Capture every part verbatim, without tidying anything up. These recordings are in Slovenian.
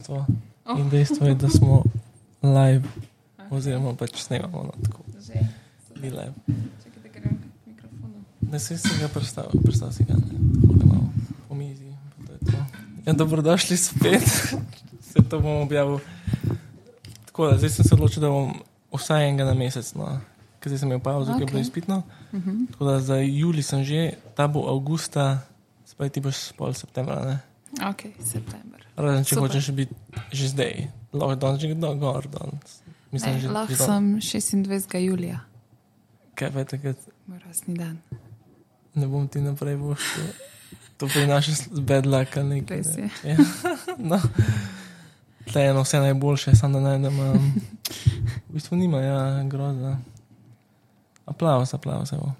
To. In dejstvo je, da smo live, okay. Oziroma pač snemamo no, tako. Že. Ni live. Čekaj, da grem k mikrofonu. Ne, se si ga predstavil, predstavil si ga, ne, tako da malo po mizi, pa to je to. Ja, dobrodošli spet, se to bom objavil. Tako da, zdaj sem se odločil, da bom vsaj enega na mesec, no, ker zdaj sem imel pauzo, okay. Ki je bilo izpitno. Uh-huh. Tako da, za juli sem že, ta bo avgusta, spaj ti boš pol septembra, ne? Ok, september. Razen, če Super. hočeš biti že zdaj. Lahko danes že gor danes. Mislim, Ne, že, lahko že dan. sem šestindvajsetega julija. Kaj pa je takrat? Moj rojstni dan. Ne bom ti naprej voštil. To prinaša z bad luck ali nekaj. Res je. Ja. No. Tle je eno vse najboljše, samo da najdem. Um, v bistvu nima, ja, grozno. Aplauz, aplauz, evo.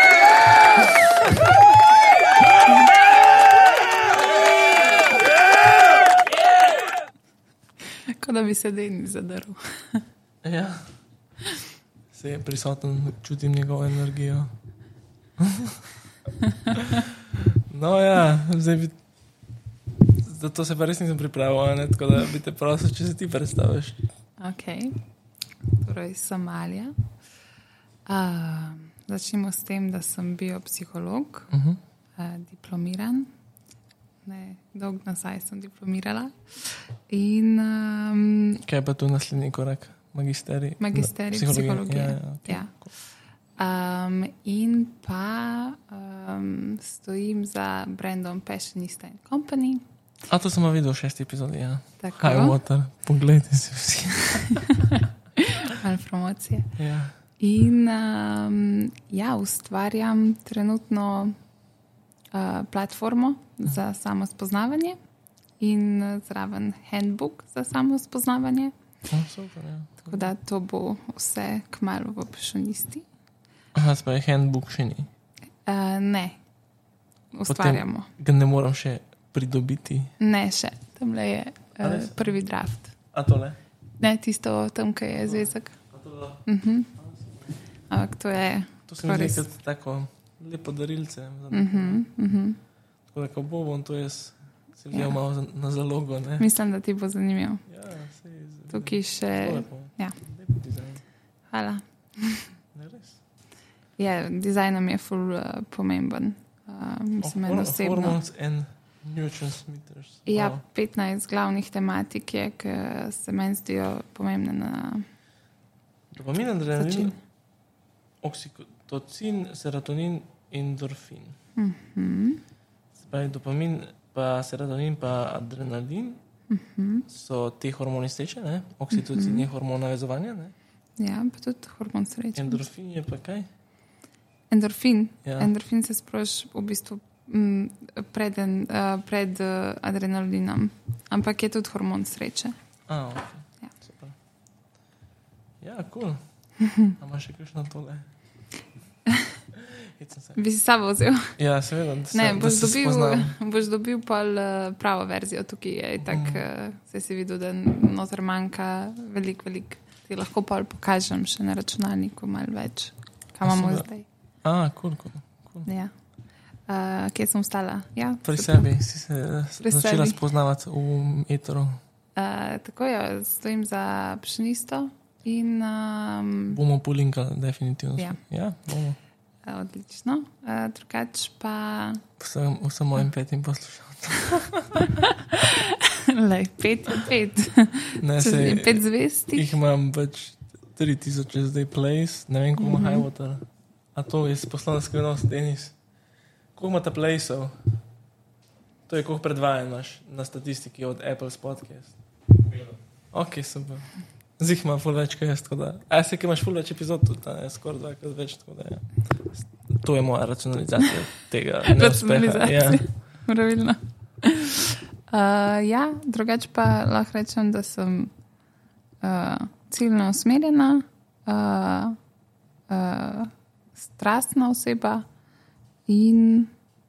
Kot da bi se Denis zadaril. Ja. Se je prisoten, čutim njegovo energijo. No ja, zdaj bi... Zato se pa res nisem pripravil, ne? Tako da bi te prosil, če se ti predstaviš. Ok. Torej, sem Alja. Uh, začnimo s tem, da sem biopsiholog, Uh-huh. uh, diplomiran. Ne, dolg nazaj sem diplomirala. In um, Kaj pa tu naslednji korak? Magisterij? magisterij Psihologije. psihologije. Ja, ja, okay. Ja. Um, in pa um, stojim za brandom Passionista and Company. A to sem videl v šesti epizodi, ja. Tako. High water, poglejte si vsi. Malo promocije. Ja. In um, ja, ustvarjam trenutno uh, platformo za samospoznavanje in uh, zraven handbook za samospoznavanje. Oh, super, ja. Tako da to bo vse kmalu v Passionisti. Aha, spaj handbook še ni. Uh, ne, ustvarjamo. Potem ga ne moram še pridobiti. Ne še, tamle je A uh, res? prvi draft. A tole? Ne, tisto tam, kaj je zvezek. A to, Uh-huh. Ampak to je... to se mi res. zdi kot tako lepo darilce. Uh-huh, uh-huh. Tako da, ko bo, bom to jaz se vzel ja. malo za, na zalogo, ne? Mislim, da ti bo zanimivo. Ja, sej. z- Tukaj še... zelo lepo. Ja. Lepo dizajn. Hvala. Ne, res. Ja, dizajnom je ful uh, pomemben. Uh, mislim, Oh, eno hor- osebno. Hormones and neurotransmitters. Ja, Wow. petnajst glavnih tematik je, ki se meni zdijo pomembne na Dopamin, adrenalin, začin. oksitocin, serotonin, endorfin. Uh-huh. Spaj dopamin, pa serotonin, pa adrenalin Uh-huh. so te hormoni sreče, ne? Oksitocin uh-huh. je hormon navezovanja, ne? Ja, pa tudi hormon sreče. Endorfin je pa kaj? Endorfin. Ja. Endorfin se sproži v bistvu m, preden, uh, pred uh, adrenalinom, ampak je tudi hormon sreče. A, ok. Ja. Super. Ja, cool. A imaš še kakšno tole? Hecam se. Bi si sabo vzel? Ja, seveda, da se, Ne, da boš se dobil, spoznam. boš dobil pol uh, pravo verzijo. Tukaj je tak, Mhm. uh, se si videl, da noter manjka veliko, veliko. Ti lahko pol pokažem še na računalniku malo več, kaj A, imamo super. zdaj. A, cool, cool. cool. Ja. Uh, kje sem stala? Ja, Pri super. sebi si se Pri začela sebi. spoznavati v etru. Uh, tako je, stojim za Passionisto in um, Bomo polinkali, definitivno. Ja. Ja, bomo. odlično. Uh, drugač pa Vsem, vsem mojim petim poslušalcem. lej, pet je pet. Ne, Če sej, je pet zvesti. jih imam pač tri tisoč zdaj plays, ne vem, koliko ima Mhm. High Water. A to je poslovna skrivnost, Denis. Koliko ima ta playsov? To je koliko predvajanj imaš na statistiki od Apple's podcast. Ok, super. Zdaj ima ful več, kaj jaz, tako da. A se, ki imaš ful več epizod, tudi ta je skoraj dvakrat več, tako da ja. To je moja racionalizacija tega neuspeha. Racionalizacija. Ja. Pravilno. Uh, ja, drugače pa lahko rečem, da sem uh, ciljno usmerjena, uh, uh, strastna oseba in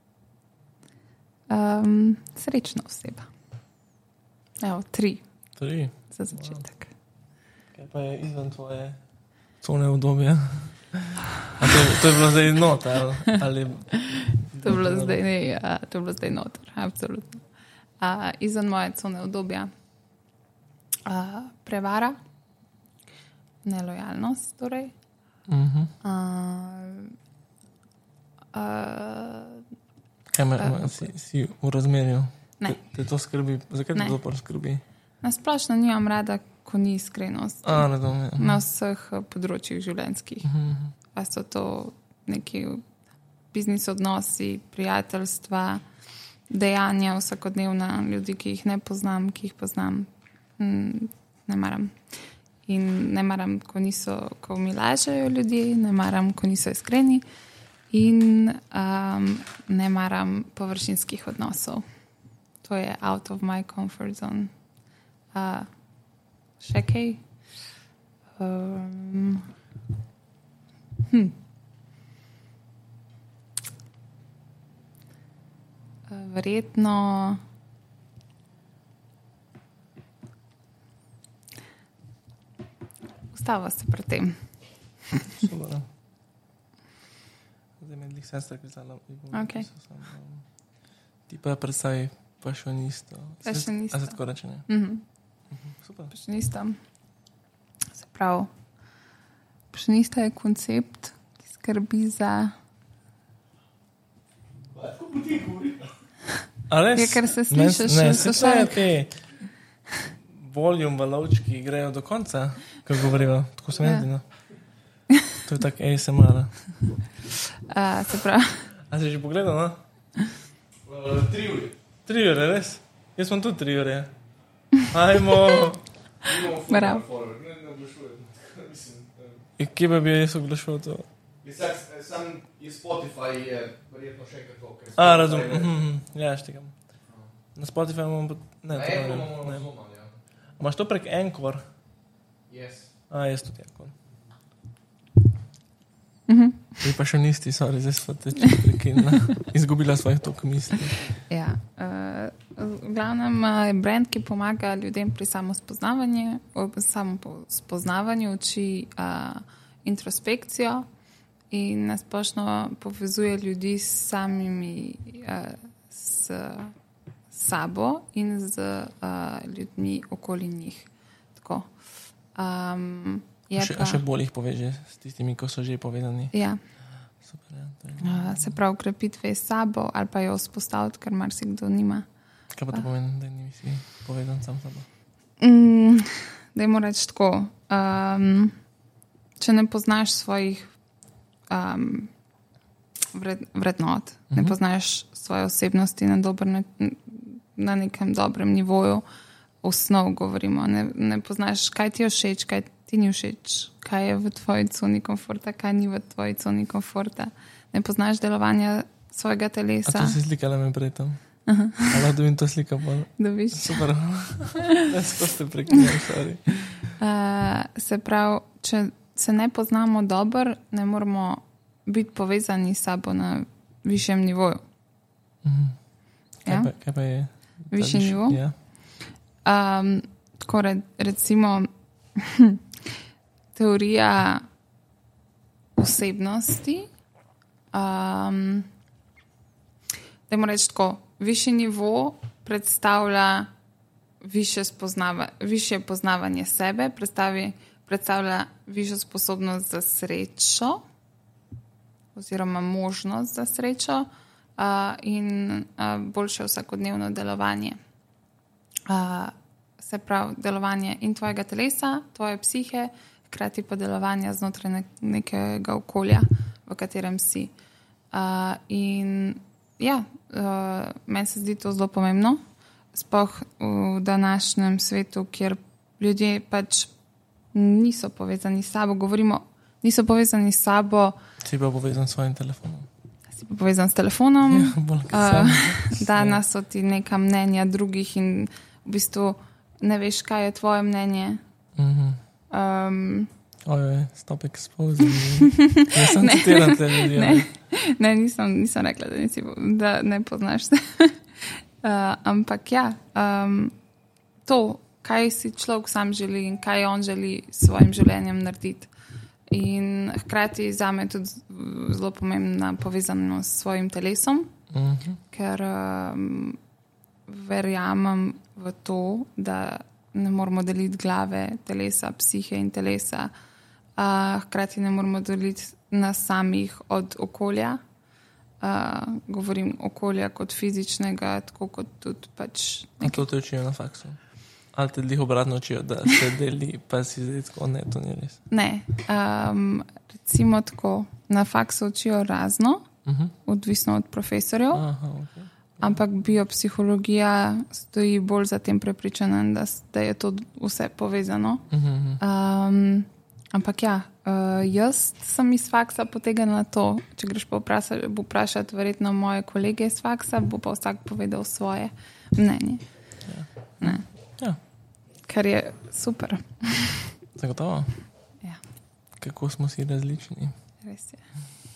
um, srečna oseba. Evo, tri Tri. za začetek. Kaj pa je izven tvoje cone obdobja? A to, to je bilo zdaj not, ali, ali To je bilo zdaj, ne, uh, to je bilo zdaj noter, absolutno. Uh, izven moje cone obdobja uh, prevara, nelojalnost, torej. Mhm. Uh, uh, Kaj me, Uh, si, si v razmerju? Ne. Te, te to skrbi? Zakaj te Ne. to pa skrbi? Nasplošno nimam rada, ko ni iskrenosti A, razumem. na vseh eh, področjih življenjskih. Mhm. Pa so to neki biznis odnosi, prijateljstva, dejanja vsakodnevna, ljudi, ki jih ne poznam, ki jih poznam, mm, ne maram. In ne maram, ko, niso, ko mi lažejo ljudje, ne maram, ko niso iskreni in um, ne maram površinskih odnosov. To je out of my comfort zone. Uh, še kaj? Um, hm. Verjetno ustava se pri tem. Super. Zdaj me je sestra pisala. Okej. Ti pa predstavi pašonisto. Pašonisto. A se tako reče, ne? Mhm. Super. Pašinista. Se pravi, pašinista je koncept, ki skrbi za... A res? Je, ker se Ne, slišiš ne, v se slušalkah. te voljum valovčki grejo do konca, kako govorijo. Tako se mi Ja. zdi, no. To je tak A S M R. Uh, se pravi, A si že pogledal, no? Uh, tri ure. Tri ure, res? Jaz sem tudi tri ure. Ajmo. Nimamo Bravo. football forward, ne, ne oglašujem. Mislim, I kje pa bi jaz oglašal to? je sam, sam je Spotify je verjetno še enkrat to. ker A, Spotify razumem. je- Mhm, ja, štekam. Na Spotify imamo... pa- Ne, Na to Apple ne, imamo ne. razumel, ja. Imaš to prek Anchor? Yes. A, jaz tudi Anchor. mhm. Ti pa še nisti, sorry, zdaj sva te čisto prekinila. Izgubila svojih toliko misli. Ja, uh, v glavnem uh, je brand, ki pomaga ljudem pri samospoznavanju, samospoznavanju, uči uh, introspekcijo in nasplošno povezuje ljudi s samimi, uh, s sabo in z uh, ljudmi okoli njih. Tako. Um, je Še, pa, še bolj jih poveže s tistimi, ko so že povezani. ja, Super, ja. To je. uh, se pravi, krepitve s sabo ali pa jo vzpostaviti, ker marsikdo nima. Kaj pa to pomeni, da nisi povezan sam s sabo? Mm, dajmo reči tako. Um, če ne poznaš svojih um, vred, vrednot, uh -huh. ne poznaš svoje osebnosti na, dober, na, na nekem dobrem nivoju, osnov govorimo, ne, ne poznaš, kaj ti je všeč, kaj ti ni všeč, kaj je v tvoji coni komforta, kaj ni v tvoji coni komforta. Ne poznaš delovanja svojega A telesa. to si slikala me prej tam? Ali dobim to slika pa? Dobiš. Super. Ne, skozi te prekinjam, sorry. Uh, se pravi, če se ne poznamo dobro, ne moramo biti povezani s sabo na višjem nivoju. Mhm. Kaj, Ja? pa, kaj pa je? ta Višji viš- nivo? Ja. Um, tako re, recimo teorija osebnosti. Um, Dajmo reči tako, višji nivo predstavlja više, spoznava, više poznavanje sebe, predstavi, predstavlja višjo sposobnost za srečo oziroma možnost za srečo uh, in uh, boljše vsakodnevno delovanje. Uh, se pravi, delovanje in tvojega telesa, tvoje psihe, hkrati pa delovanje znotraj nek nekega okolja, v katerem si. Uh, in ja, uh, meni se zdi to zelo pomembno, sploh v današnjem svetu, kjer ljudje pač niso povezani s sabo, govorimo, niso povezani s sabo, Si pa povezan s svojim telefonom. si pa povezan s telefonom, Ja, bolj kot uh, sam. danes so ti neka mnenja drugih in v bistvu ne veš, kaj je tvoje mnenje. Mhm. Um, Ojoj, stop exposing. Jaz sem citiran te ljudi. ne, ne nisem, nisem rekla, da, nisi, da ne poznaš se. uh, ampak ja, um, to, kaj si človek sam želi in kaj on želi s svojim življenjem narediti. In hkrati zame je tudi zelo pomembna povezanost s svojim telesom, Mhm. ker um, verjamem v to, da ne moramo deliti glave, telesa, psihe in telesa. Uh, hkrati ne moramo deliti nas samih od okolja. Uh, govorim okolja kot fizičnega, tako kot tudi pač... A to te učijo na faksu? Ali te dlih obratno učijo, da se deli, pa si zdaj tako, ne, to ni res? Ne. Um, recimo tako, na faksu učijo razno, uh-huh. odvisno od profesorjev, Aha, okay. ampak biopsihologija stoji bolj za tem prepričanjem, da, da je to vse povezano. Uh-huh. Um, ampak ja, uh, jaz sem iz faksa potegnila to, če greš pa vprašati, bo vprašati verjetno moje kolege iz faksa, bo pa vsak povedal svoje mnenje. Ja. Ne. Ja. Kar je super. Zagotovo? Ja. Kako smo si različni. Res je.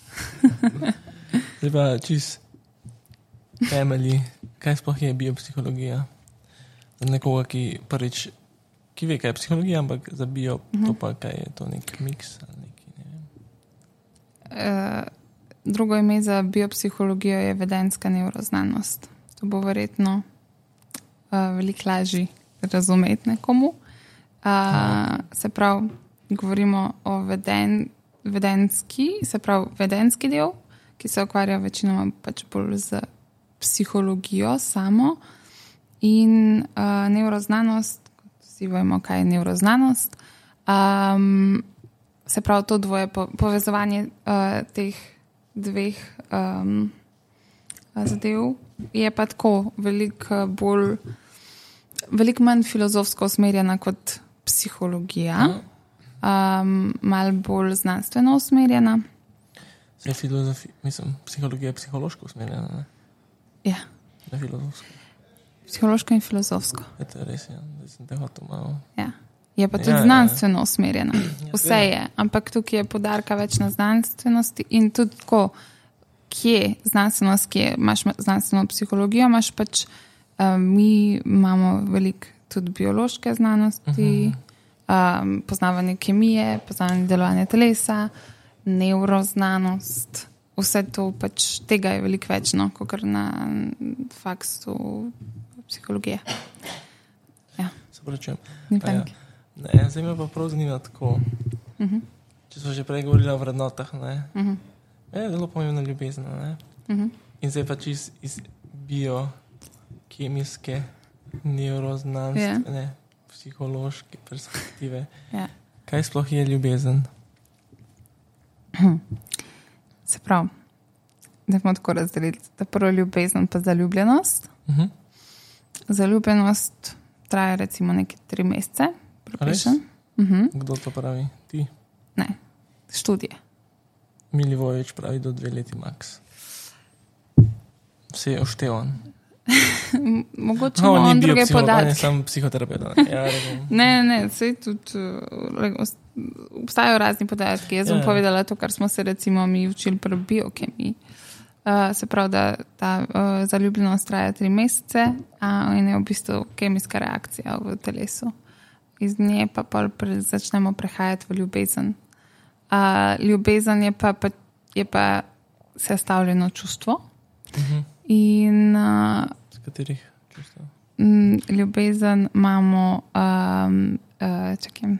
Zdaj pa čist temelji, kaj sploh je biopsihologija? Za nekoga, ki prvič, ki ve, kaj je psihologija, ampak za bio, uh-huh. to pa kaj je to nek miks ali neki, ne vem. Uh, drugo ime za biopsihologijo je vedenska nevroznanost. To bo verjetno uh, veliko lažje razumeti nekomu. Uh, se pravi, govorimo o veden, vedenski, se pravi vedenski del, ki se ukvarja večinoma pač bolj z psihologijo samo in uh, nevroznanost, vsi vemo, kaj je nevroznanost, um, se pravi to dvoje po, povezovanje uh, teh dveh um, zadev je pa tako veliko bolj veliko manj filozofsko usmerjena kot psihologija, um, malo bolj znanstveno usmerjena. Zdaj filozofi, mislim, psihologija je psihološko usmerjena, ne? Ja. Ne filozofsko. Psihološko in filozofsko. Je to res, ja. Zdaj sem te hotel malo. Ja. Je pa tudi Ja, ja, ja. znanstveno usmerjena. Vse je, ampak tukaj je podarka več na znanstvenosti in tudi tako, kje znanstvenost, kje imaš znanstveno psihologijo, imaš pač Um, mi imamo veliko tudi biološke znanosti, uh-huh. um, poznavanje kemije, poznavanje delovanja telesa, nevroznanost, vse to pač tega je veliko več, no, kot na faksu psihologije. Ja. Se pravičujem. Ni Pa ja. panike. Ne, zdaj me pa prav zanima tako. Uh-huh. Če smo že prej govorili o vrednotah, ne? Uh-huh. Je zelo pomembna ljubezen, ne? Uh-huh. In zdaj pa čist iz bio kemijske, nevroznanstvene, yeah. psihološke perspektive. Yeah. Kaj sploh je ljubezen? Se pravi, da smo tako razdelili, da prvo ljubezen pa zaljubljenost. Uh-huh. Zaljubljenost traja recimo neke tri mesece. Res? Uh-huh. Kdo to pravi? Ti? Ne, študije. Milivojevič pravi do dve leti max. Vse je oštevan. Mogoče no, on druge podatke. Ne, sem psihoterapeut. Ja, ne, ne, vse tudi obstajajo razni podatki. Jaz bom ja. povedala to, kar smo se recimo mi učili pri biokemiji. Uh, se pravi, da ta uh, zaljubljenost traja tri mesece uh, in je v bistvu kemijska reakcija v telesu. Iz nje pa pol pre, začnemo prehajati v ljubezen. Uh, ljubezen je pa, pa, je pa sestavljeno čustvo. Uh-huh. In uh, z katerih čustev? M, ljubezen imamo um, uh, čakaj.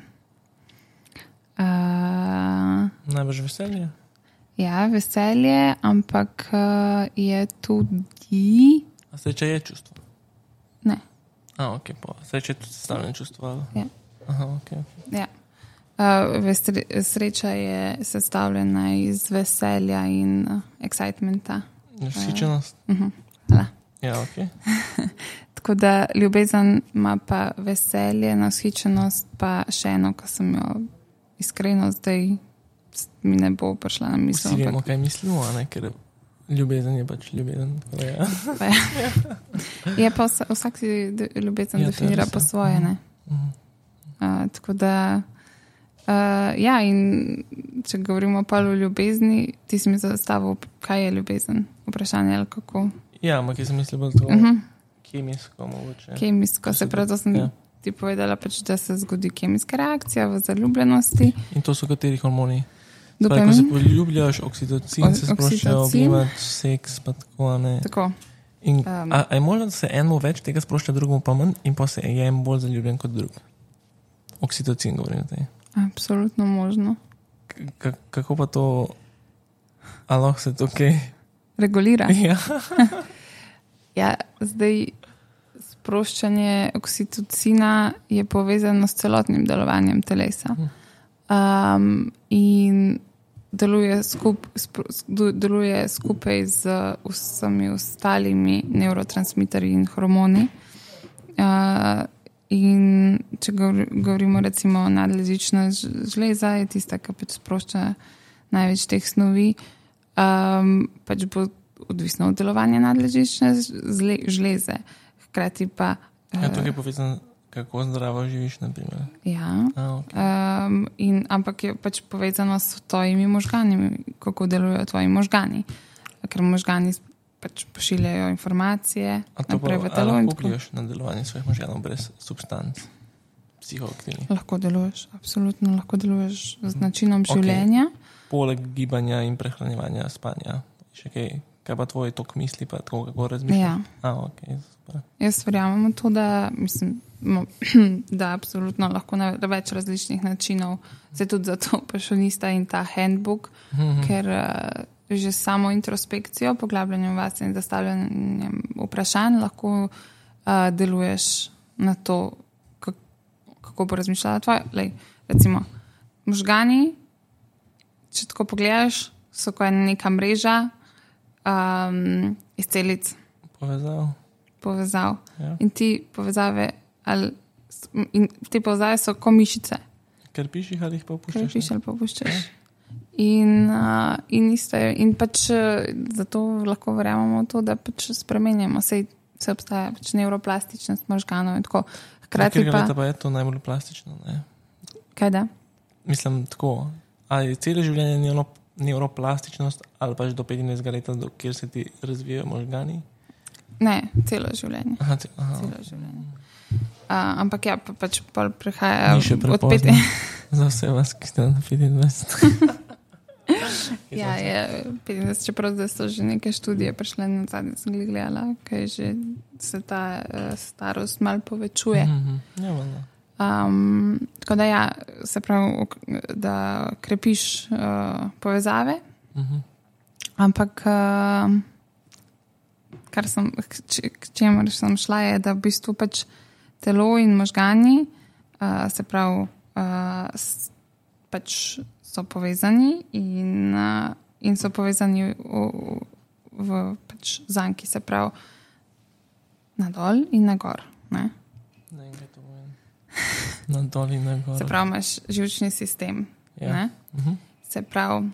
Uh, Najbrž veselje? Ja, veselje, ampak uh, je tudi... A sreča je čustvo? Ne. A, ok, pa. Sreča je tudi sestavljeno čustvo? Ja. Aha, ok. Ja. Uh, sreča je sestavljena iz veselja in uh, excitementa. Vzhičenost? Uh, uh-huh. Hvala. Ja, ok. Tako da ljubezen ima pa veselje, nashičenost, pa še eno, ko sem jo iskreno zdaj mi ne bo prišla na misel. Vsi vemo, kaj mislimo, ne? Ker ljubezen je pač ljubezen. Ja. Pa ja. Je pa vsa, vsak si ljubezen ja, definira po svoje, ne? Uh-huh. Uh, tako da uh, ja, in če govorimo pa o ljubezni, ti si mi zastavil, kaj je ljubezen? Vprašanje ali kako? Ja, ampak jaz sem mislil bolj to uh-huh. kemijsko mogoče. Kemijsko, se pravi, to sem ja. ti povedala, pač, da se zgodi kemijska reakcija v zaljubljenosti. In to so kateri hormoni? Dopamin. Pravi, ko se poljubljaš, oksitocin o, se sprošča, obnimač, seks, pa tako, ne? Tako. In, Um, a, a je možno, da se enemu več tega sprošča, drugemu pa manj in pa se je en bolj zaljubljen kot drug? Oksitocin govorim o tej. Absolutno možno. K- kako pa to, a lahko se to kaj? Regulira. Ja. Ja, zdaj sproščanje oksitocina je povezano s celotnim delovanjem telesa. Um, in deluje, skup, sp, deluje skupaj z vsemi ostalimi neurotransmiterji in hormoni. Uh, in če govorimo recimo o nadledvična žleza, je tista, ki pač sprošča največ teh snovi, um, pač bo odvisno od delovanja nadledvične žleze. Hkrati pa... Ja, tukaj je povezano, kako zdravo živiš, na primer. Ja, A, okay. um, in, ampak je pač povezano s tvojimi možgani, kako delujejo tvoji možgani. Ker možgani pač pošiljajo informacije naprej v telo. A lahko vplivaš na delovanje svojih možganov brez substanc, psihoaktivnih? Lahko deluješ, absolutno lahko deluješ z načinom življenja. Okay. Poleg gibanja in prehranjevanja, spanja, še kaj, kaj pa tvoj tok misli, pa tako, kako razmišljaš? Ja. A, okay, super. Jaz verjamem v to, da, mislim, da absolutno lahko na več različnih načinov, se tudi zato pašonista in ta handbook, mm-hmm. ker uh, že samo introspekcijo, poglabljanjem vas in zastavljanjem vprašanj lahko uh, deluješ na to, kako, kako bo razmišljala tvoja. Lej, recimo, možgani, če tako pogledaš, so kot neka mreža um, iz celic. Povezav. Povezav. Ja. In ti povezave, ali, in te povezave so kot mišice. Ker pišeš ali jih pa opuščaš? Ker pišeš ali pa opuščaš. Ja. In, uh, in, isto, in pač zato lahko verjamemo to, da pač spremenjamo. Sej se obstaja pač neuroplastičnost možganov in tako. Hkrati ja, pa... pa je to najbolj plastično, ne? Kaj da? Mislim, tako. Ali celo življenje je neuroplastičnost ali pač do petnajstega leta, do kjer se ti razvijajo možgani? Ne, celo življenje. Aha, ce, aha. Celo življenje. Uh, ampak ja, pa, pač pa prihaja Ni še prepozno za vse vas, ki ste na petindvajset. Ja, je petindvajset, čeprav zdaj so že neke študije prišle, na zadnje sem gledala, kaj že se ta uh, starost malo povečuje. Mm-hmm. Ja, um, tako da ja, se pravi, da krepiš uh, povezave, mm-hmm. ampak uh, kar sem, k čemer sem šla, je, da v bistvu pač telo in možgani, uh, se pravi, uh, s, pač so povezani in, uh, in so povezani v, v, v pač zanki, se pravi, nadol in nagor. Ne? Ne, kaj to povem. Nadol in nagor. Se pravi, imaš živčni sistem. Ja. Ne? Uh-huh. Se pravi,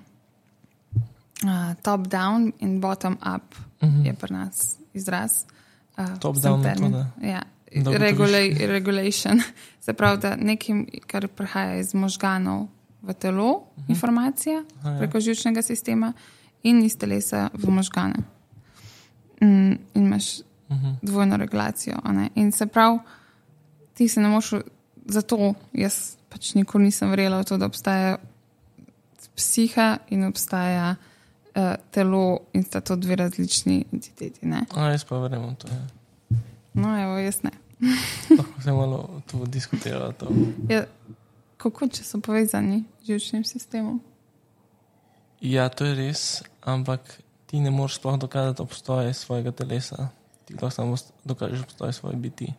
uh, top down in bottom up uh-huh. je pri nas izraz. Uh, top down metoda. Ja. Regula- regulation. Se pravi, da nekaj, kar prihaja iz možganov v telo, uh-huh. informacija Aha, ja. preko živčnega sistema in iz telesa v možgane. Mm, in imaš uh-huh. dvojno regulacijo. A ne? In se pravi, ti se ne moš, zato jaz pač nikoli nisem verjela v to, da obstaja psiha in obstaja uh, telo in sta to dve različni entiteti. Ne? A, jaz pa verjamem to, ja. No, evo, jaz ne. Lahko se malo tu diskutirala to. Ja, kako, če so povezani z živčnim sistemom? Ja, to je res, ampak ti ne moreš sploh dokazati obstoje svojega telesa. Ti lahko samo dokažeš obstoje svoje biti.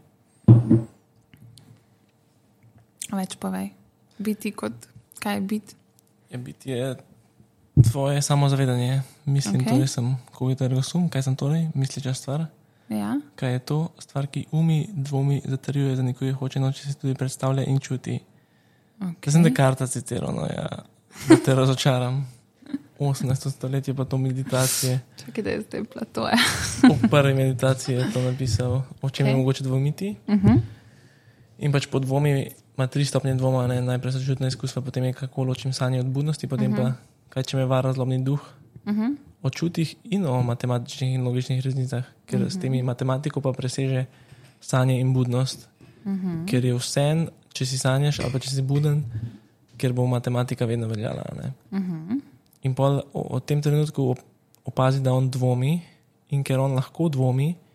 Več povej. Biti kot, kaj je biti? Ja, biti je tvoje samozavedanje. Mislim, Okay. torej sem cogito ergo sum, kaj sem torej, misliča stvar. Ja, Kaj je to? Stvar, ki umi, dvomi, zatrjuje, za nekoga hoče, noče se tudi predstavlja in čuti. Jaz sem okay. Descartes citiral, no ja, da te razočaram. osemnajsto stoletje pa to meditacije. Čakaj, da je zdaj Platoja. V prvi meditaciji je to napisal, o čem Okay. je mogoče dvomiti. Uh-huh. In pač po dvomi ima tri stopnje dvoma, ne? Najprej so čutna izkustva, potem je kako ločim sanje od budnosti, potem uh-huh. pa kaj če me vara zlobni duh. Uh-huh. O čutih in o matematičnih in logičnih resnicah, ker uh-huh. s temi matematiko pa preseže sanje in budnost, uh-huh. ker je vsem, če si sanjaš ali pa če si buden, ker bo matematika vedno veljala. Ne? Uh-huh. In pol o, o tem trenutku opazi, da on dvomi in ker on lahko dvomi,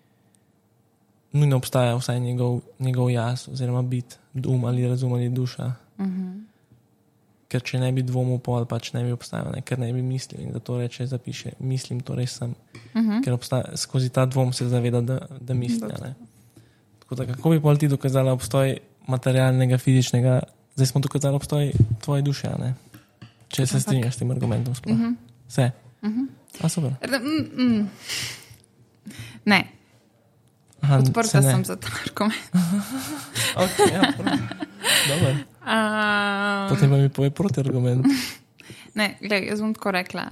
nujno obstaja vsaj njegov, njegov jaz, oziroma bit, dum ali razum ali duša. Uh-huh. Ker če ne bi dvomil, pol pač ne bi obstajal, ne? Ker ne bi mislil in da to reče, zapiše, mislim, torej sem. Uh-huh. Ker obstaja, skozi ta dvom se zaveda, da, da misli. Ne? Tako da, kako bi pol ti dokazala obstoj materialnega, fizičnega, zdaj smo dokazali obstoj tvoje duše, ne? Če se strinjaš s tem argumentom sploh. Uh-huh. Vse? Uh-huh. A, super. Mm, mm. Ne. Aha, odprta sem za ta argument. Ok, ja, dobro. Um, Potem pa mi povej proti argument. Ne, gledaj, jaz bom tako rekla.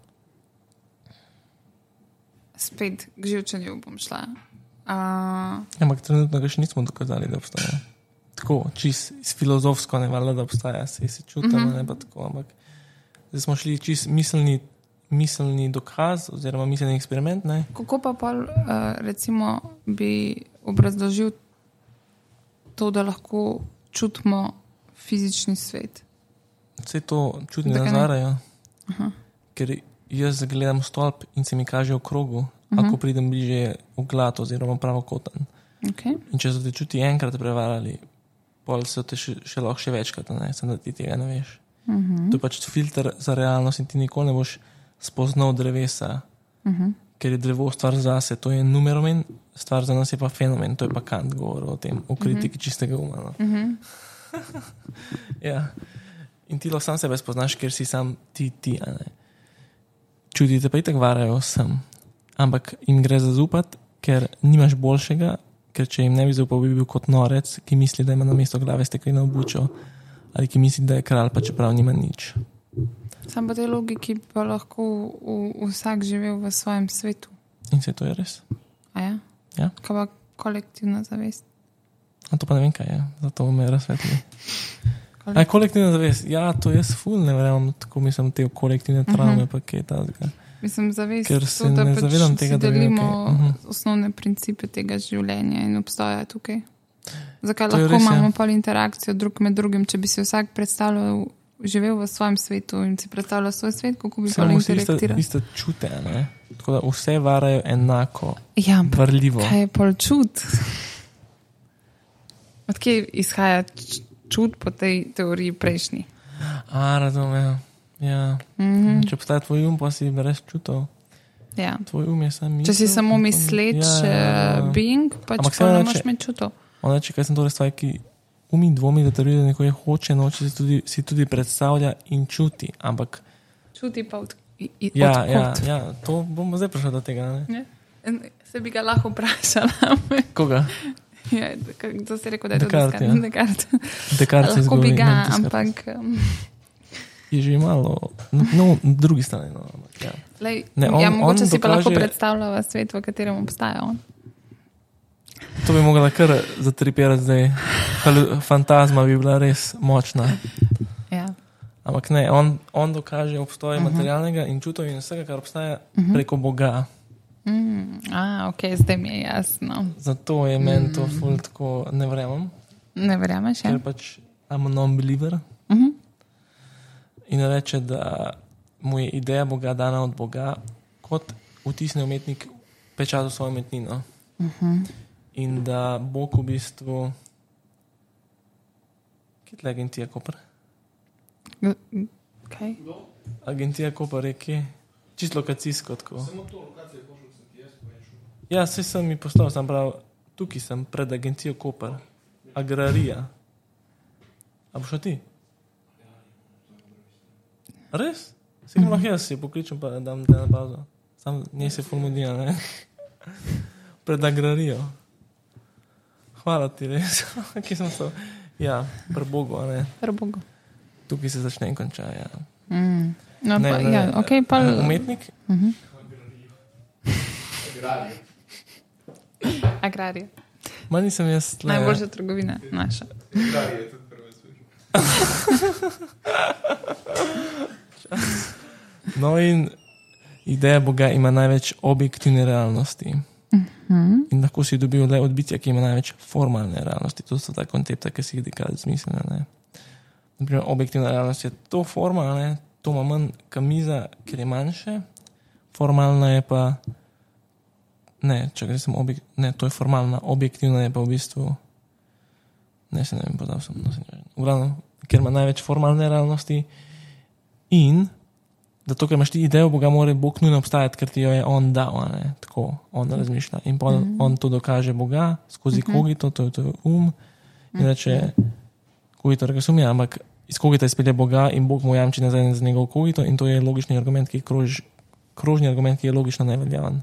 Spet k živčenju bom šla. Uh, Ampak trenutno ga še nismo dokazali, da obstaja. Tako, čist filozofsko ne valjda, da obstaja, se si čutila, uh-huh. ne pa tako, ampak zdaj smo šli čist miselni, miselni dokaz oziroma miselni eksperiment, ne? Kako pa pol, uh, recimo, bi obrazložil to, da lahko čutimo fizični svet? Vse to čutni nazarajo, uh-huh. ker jaz gledam stolp in se mi kaže v krogu, uh-huh. ako pridem bliže v glat oziroma pravokoten. Okay. In če so te čuti enkrat prevarali, pol so te še, še lahko še večkrat, ne, sem da ti tega ne veš. Uh-huh. To je pač filter za realnost in ti nikoli ne boš spoznal drevesa, uh-huh. ker je drevo stvar zase, to je numeromen, stvar za nas je pa fenomen, to je pa Kant govoril o tem, o kritiki uh-huh. čistega uma. No. Uh-huh. Ja. In ti lahko sam sebe spoznaš, ker si sam ti, ti, a ne. Čutite pa itak varajo sem, ampak jim gre zaupati, ker nimaš boljšega, ker če jim ne bi zaupal, bi bil kot norec, ki misli, da ima na mesto glave stekleno obučo, ali ki misli, da je kralj, pa čeprav nima nič. Sam pa te logiki pa lahko v, v, vsak živel v svojem svetu. In se to je res. A ja? Ja. Kaj pa kolektivna zavest? A to pa ne vem kaj je, zato me razsvetli. A je kolektivna zavest? Ja, to jaz ful ne verjamem, tako mislim te kolektivne travme, uh-huh. pa kaj tazga. Mislim, zavest, ker se to, da ne pač zavedam tega, da delimo okay. uh-huh. osnovne principe tega življenja in obstaja tukaj. Zakaj to lahko res, imamo ja. pol interakcijo drug med drugim, če bi si vsak predstavljal, živel v svojem svetu in si predstavljal svoj svet, kako bi pol interaktiral? Iste čute, ne? Tako da vse varajo enako, ja, varljivo. Kaj je pol čut? Odkje izhaja čut po tej teoriji prejšnji? A, razumem. Ja. Mm-hmm. Če obstaja tvoj um, pa si brez čutov. Ja. Tvoj um je sam misel. Če si samo misleč ja, ja, ja. being, pač pa ne moš imeti čutov. Ona reče, kaj sem torej stvar, ki umi dvomi, da teorija neko je hoče, noče si tudi, si tudi predstavlja in čuti, ampak... Čuti pa od, i, i, ja, odkot. Ja, ja, to bomo zdaj prišli do tega, ne? Ja. Se bi ga lahko vprašala. Koga? Ja, to si rekel, da je Descartes, to Descartes. Ja. Descartes lahko bi ga, ampak... Um, je že malo, no, na drugi strani. No, ja. Lej, ne, on, ja, mogoče si dokaže, pa lahko predstavljava svet, v katerem obstaja on. To bi mogla kar zatripirati zdaj. Fantazma bi bila res močna. Ja. Ampak ne, on, on dokaže obstoj uh-huh. materialnega in čutov in vsega, kar obstaja uh-huh. preko Boga. Mm, a, ok, zdaj mi je jasno. Zato je meni to ful tako, ne verjamem. Ne verjameš, ja? Ker pač I'm a non-believer. Uh-huh. In reče, da mu je ideja Boga dana od Boga, kot vtisne umetnik pečat v svojo umetnino. Uh-huh. In da Bog v bistvu... Kje tle Agencija Koper? Kaj? Agencija Koper je kje? Čist lokacijsko tako. Samo to lokacijo pošel, sem ti jaz povečil. Ja, vse sem mi postal, sem prav, tukaj sem pred Agencijo Koper. Agrarija. A boš ti? Res? Se mm-hmm. lahko jaz si pokličem, pa dam te na bazo. Sam nje se formudija, ne? Pred agrarijo. Hvala ti, res. Kje sem so? Ja, pri Bogu, ne? Pri Bogu. Tukaj se začne in konča, ja. Mm. No, ne, pa, ne, ja, ok, pa... Umetnik? Uh-huh. Agrarija. Agrarija. Ma nisem jaz... Tle, najboljša trgovina, naša. Agrarija je tudi prve službe. No in ideja Boga ima največ objektivne realnosti. Uh-huh. In lahko si dobil le od bitja, ki ima največ formalne realnosti. To so ta koncepta, ki si jih dekad zmislene, ne. Naprimer, objektivna realnost je to forma, ne, to ima manj kamiza, ker je manjše. Formalna je pa ne, čakaj, sem objek, ne, to je formalna, objektivna je pa v bistvu, ne, se ne vem, podal sem, no, se ne vem, v glavnem, ker ima največ formalne realnosti in zato, ker imaš ti idejo Boga, mora Bog nujno obstajati, ker ti jo je on dal, ne, tako, on razmišlja in pa mm-hmm. on to dokaže Boga skozi mm-hmm. kogito, to je to je um in reče, kogito reka sum je, ampak iz kogita izpelje Boga in Bog mu jamči nazaj za njegov kogito in to je logični argument, ki je krož, krožni argument, ki je logično neveljavan.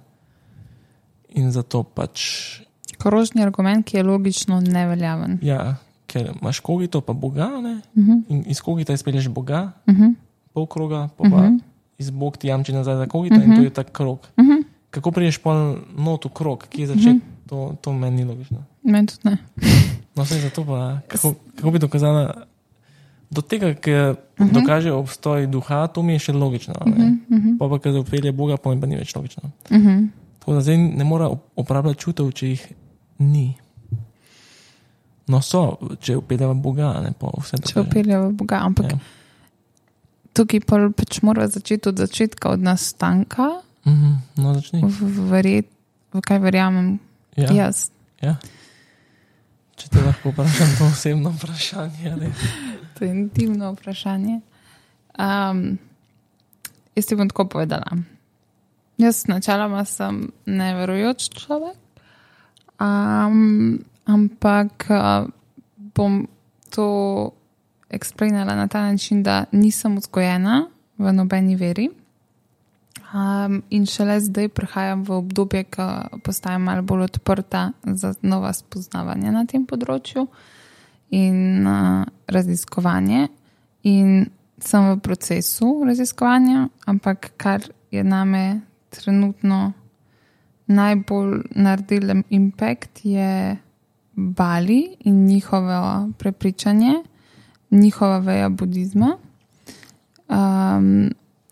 In zato pač... Krožni argument, ki je logično neveljaven. Ja, ker imaš kogito pa Boga, ne? Uh-huh. In iz kogita izpelješ Boga, uh-huh. pol kroga, pa, pa uh-huh. iz Bog ti jamči nazaj za kogito uh-huh. in to je tak krog. Uh-huh. Kako priješ pol not v krog, ki je začet, uh-huh. to, to meni ni logično. Meni tudi ne. No, vse zato pa, kako, kako bi dokazala, do tega, ker uh-huh. dokaže obstoj duha, to mi je še logično, ne? Uh-huh. Uh-huh. Pa pa, ker upelje Boga, pa mi pa ni več logično. Uh-huh. Tako da zdaj ne mora uporabljati čutev, če jih ni. No so, če upeljava Boga, ne pa vse to. Če upeljava Boga, ampak ja. Tukaj pa pač mora začeti od začetka, od nastanka. Mm-hmm. No, začni. V, verjet, v kaj verjamem ja. jaz. Ja. Če te lahko vprašam to osebno vprašanje. Ali? To je intimno vprašanje. Um, jaz ti bom tako povedala. Jaz načeloma sem neverujoč človek, um, ampak uh, bom to explainala na ta način, da nisem vzgojena v nobeni veri um, in šele zdaj prihajam v obdobje, ko postajam malo bolj odprta za nova spoznavanja na tem področju in uh, raziskovanje in sem v procesu raziskovanja, ampak kar je name trenutno najbolj naredil impact je Bali in njihovo prepričanje, njihova veja budizma, um,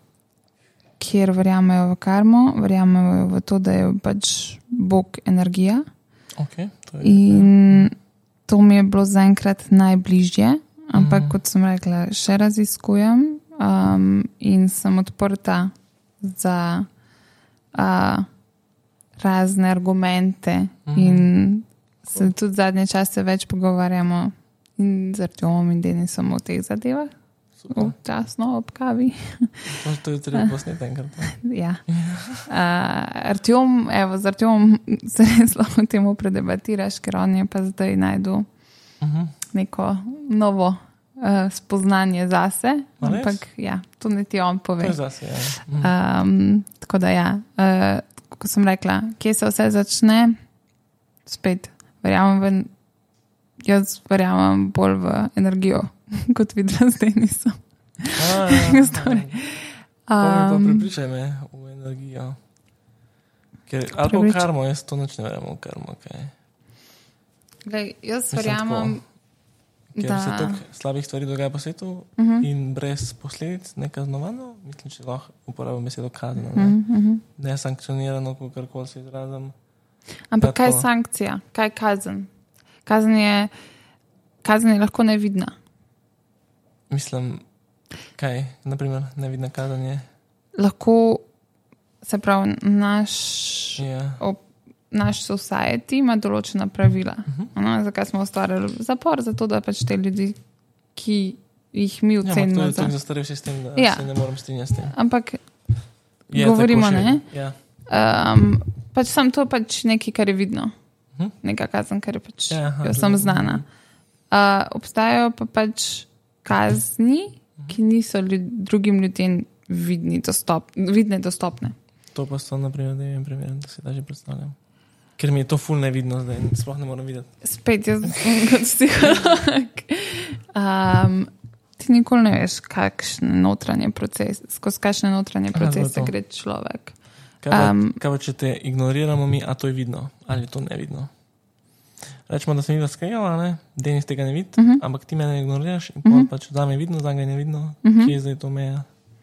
kjer verjamejo v karmo, verjamejo v to, da je pač Bog energija. Okay, to je, in to mi je bilo zaenkrat najbližje, ampak mm. kot sem rekla, še raziskujem um, in sem odprta za Uh, razne argumente mm-hmm. in se tudi zadnje čase več pogovarjamo in z Artjomom in Denisom o teh zadevah. Občasno ob kavi. To je treba posneti enkrat. Ja. Uh, Artjom, evo, z Artjomom se res lahko temu predebatiraš, ker on je pa zdaj najdu mm-hmm. neko novo uh, spoznanje zase. A ampak res? Ja, to ne ti on pove. To je zase, ja. Mm. Um, tako da ja, uh, ko sem rekla, kje se vse začne, spet verjamem v, jaz verjamem bolj v energijo, kot videla zdaj nisem. A, ja. um, Pripričaj me v energijo. Ker, ali v karmo, jaz to noč ne verjamem v karmo. Okay. Glej, jaz Mislim, verjamem, tako. Ker da... se toliko slabih stvari dogaja po svetu uh-huh. in brez posledic nekaznovano, mislim, če lahko uporabim besedo kazneno, ne, uh-huh. ne sankcionirano, kakorkoli se izrazim. Ampak kaj je sankcija? Kaj je kazen? Kazen je, kazen je lahko nevidna. Mislim, kaj, naprimer, nevidna kazen je? Lahko, se pravi, naš... Ja. Op, naš society ima določena pravila. Uh-huh. No, zakaj smo ustvarjali zapor? Zato, da pač te ljudi, ki jih mi ocenimo. Ja, to je tako zastarel sistem, da ja. se ne moram strinjati s tem. Ampak je, govorimo, ne? Ja. Um, pač sam to pač nekaj, kar je vidno. Uh-huh. Neka kazen, kar je pač ja, aha, jo sem znana. Uh, obstajajo pa pač kazni, uh-huh. ki niso ljud, drugim ljudem vidni, dostop, vidne, dostopne. To pa so, naprimer, da je primer, da si da že predstavljam. Ker mi je to ful nevidno zdaj, sploh ne moram videti. Spet jaz kot psiholog. Um, ti nikoli ne veš, kakšne notranje procese, skozi kakšne notranje procese Aha, gre človek. Kaj pa, um, kaj pa, če te ignoriramo mi, a to je vidno? Ali je to nevidno? Rečemo, da sem vidno skajala, ne? Denis tega ne vidi, uh-huh. ampak ti mene ignoriraš in uh-huh. pač za me je vidno, za me je nevidno. Uh-huh. Kje je zdaj to meja?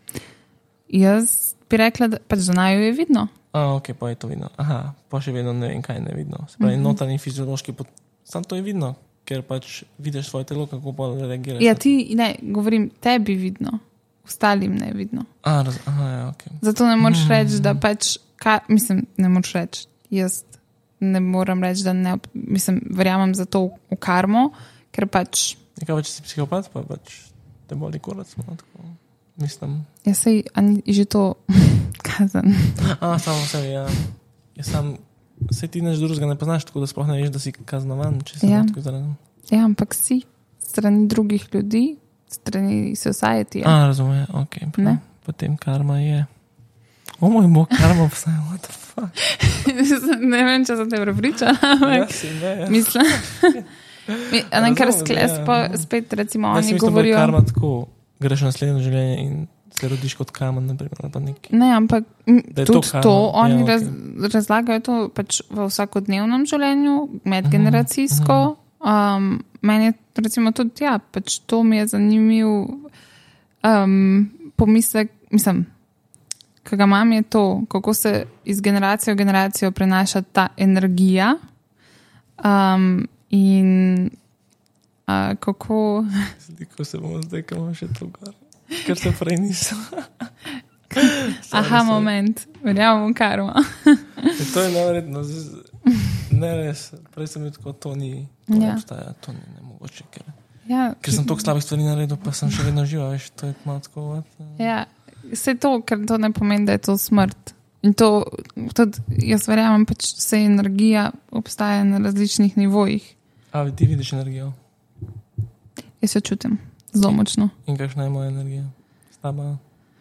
Jaz bi rekla, da pač za naju je vidno. A, ok, pa je to vidno. Aha, pa še vedno ne vem, kaj je nevidno. Se pravi, mm-hmm. notranji fiziološki, pot... sam to je vidno, ker pač vidiš svoje telo, kako pa reagiraš. Ja, ti, ne, govorim, tebi vidno, ostalim ne vidno. A, raz... Aha, ja, ok. Zato ne moreš mm-hmm. reči, da pač, ka... mislim, ne moreš reči, jaz ne moram reči, da ne, mislim, verjamem za to v karmo, ker pač... Nekaj pač si psihopat, pa pač te boli kurac, no, tako, mislim. Ja, sej, a ni že to kazan. A, samo sebi, ja. Ja, sam, sej ti neč drugega ne poznaš, tako da sploh ne veš, da si kaznovan, če si Ja. tako zraven. Ja, ampak si strani drugih ljudi, strani society. A, razumem, ok. Ne. Potem karma je... O moj bog, karma obstaja, what the fuck? Ne vem, če sem te prepričala, ampak Ja, si, ne, ja. mislim. Mi- A ne, kar Razumem, skles, ja. pa spet recimo Jaz si oni mislim, da je govorijo... karma tako, greš v naslednje življenje in se rodiš kot kamen, naprimer, ali pa neki. Ne, ampak m, Da je to tudi karma. to, oni Ja, raz, okej. razlagajo to pač v vsakodnevnem življenju, medgeneracijsko. Um, meni je recimo tudi, ja, pač to mi je zanimiv um, pomislek, mislim, ki ga imam, je to, kako se iz generacije v generacijo prenaša ta energija um, in uh, kako... Sliko se bomo zdaj, ko imamo še to gor. Ker se prej nisem. Aha, sorry. moment, verjamem v karmo. E, to je neverjetno. z- Ne res, prej sem bil tako, to ni, to ne Ja. obstaja, to ni nemogoče. Ker, Ja, ker sem toliko slabih stvari naredil, pa sem še vedno živa, veš, to je malo tako. What? ja, vse to, ker to ne pomeni, da je to smrt. In to, tudi jaz verjamem, pač vse energija obstaja na različnih nivojih. A ti vidiš energijo? Jaz jo čutim zelo močno. In kakšna je moja energija? Slaba.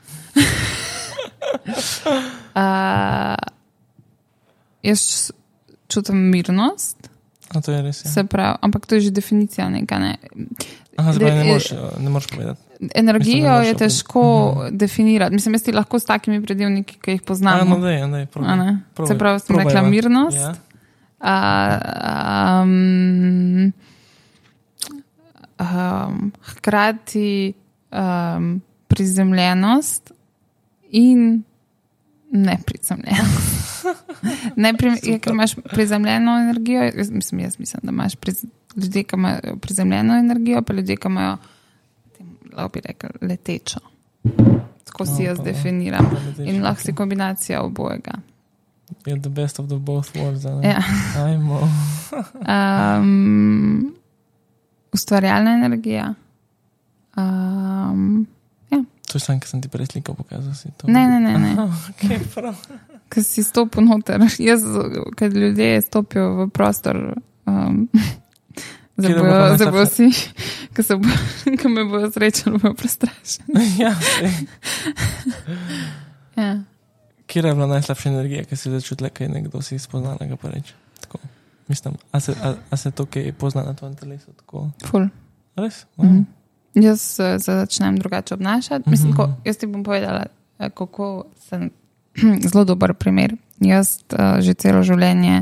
Uh, jaz čutim mirnost, A to je res, ja. se pravi, ampak to je že definicija neka, ne. Aha, zdaj ne de- moreš, ne moreš povedati. Energijo Mislim, ne moreš je opre- težko definirati. Mislim, jaz ti lahko s takimi predivniki, ki jih A, poznamo. no dej, dej, A probaj. ne? Probaj. Se pravi, sem Probajva. rekla mirnost. Ja. Uh, um, um, hkrati um, prizemljenost in neprizemljenost. Neprim, je, ker imaš prizemljeno energijo, jaz mislim, jaz mislim, da imaš priz, ljudje, ki imajo prizemljeno energijo, pa ljudje, ki imajo, lahko bi rekel, letečo. Tako si No, jaz pa, definiram. pa letečo, In lahko si ok. kombinacija obojega. You're the best of the both worlds. a ne? Ja. Ajmo. Um, ustvarjalna energija. Um, To je sam, ki sem ti prej sliko pokazal. Si to. ne, ne, ne, ne. Aha, okay, prav. Ko si stopil noter. Jaz, kad ljudje stopijo v prostor, um, Kje da bo zdaj pa bojo, zdaj bojo najslabše? si, ko, se bo, ko me bojo srečali, bojo prestrašeni. Ja, sej. Ja. Kje je bila najslabša energija, ki si začutila, kaj nekdo si spoznala, ga pa reči? Tako. Mislim, a se, a, a se to, kaj pozna na tvojem telesu? Tako. Ful. Res? Wow. Mhm. Jaz se začnem drugače obnašati. Mislim, Mhm. ko, jaz ti bom povedala, eh, kako sem zelo dober primer. Jaz uh, že celo življenje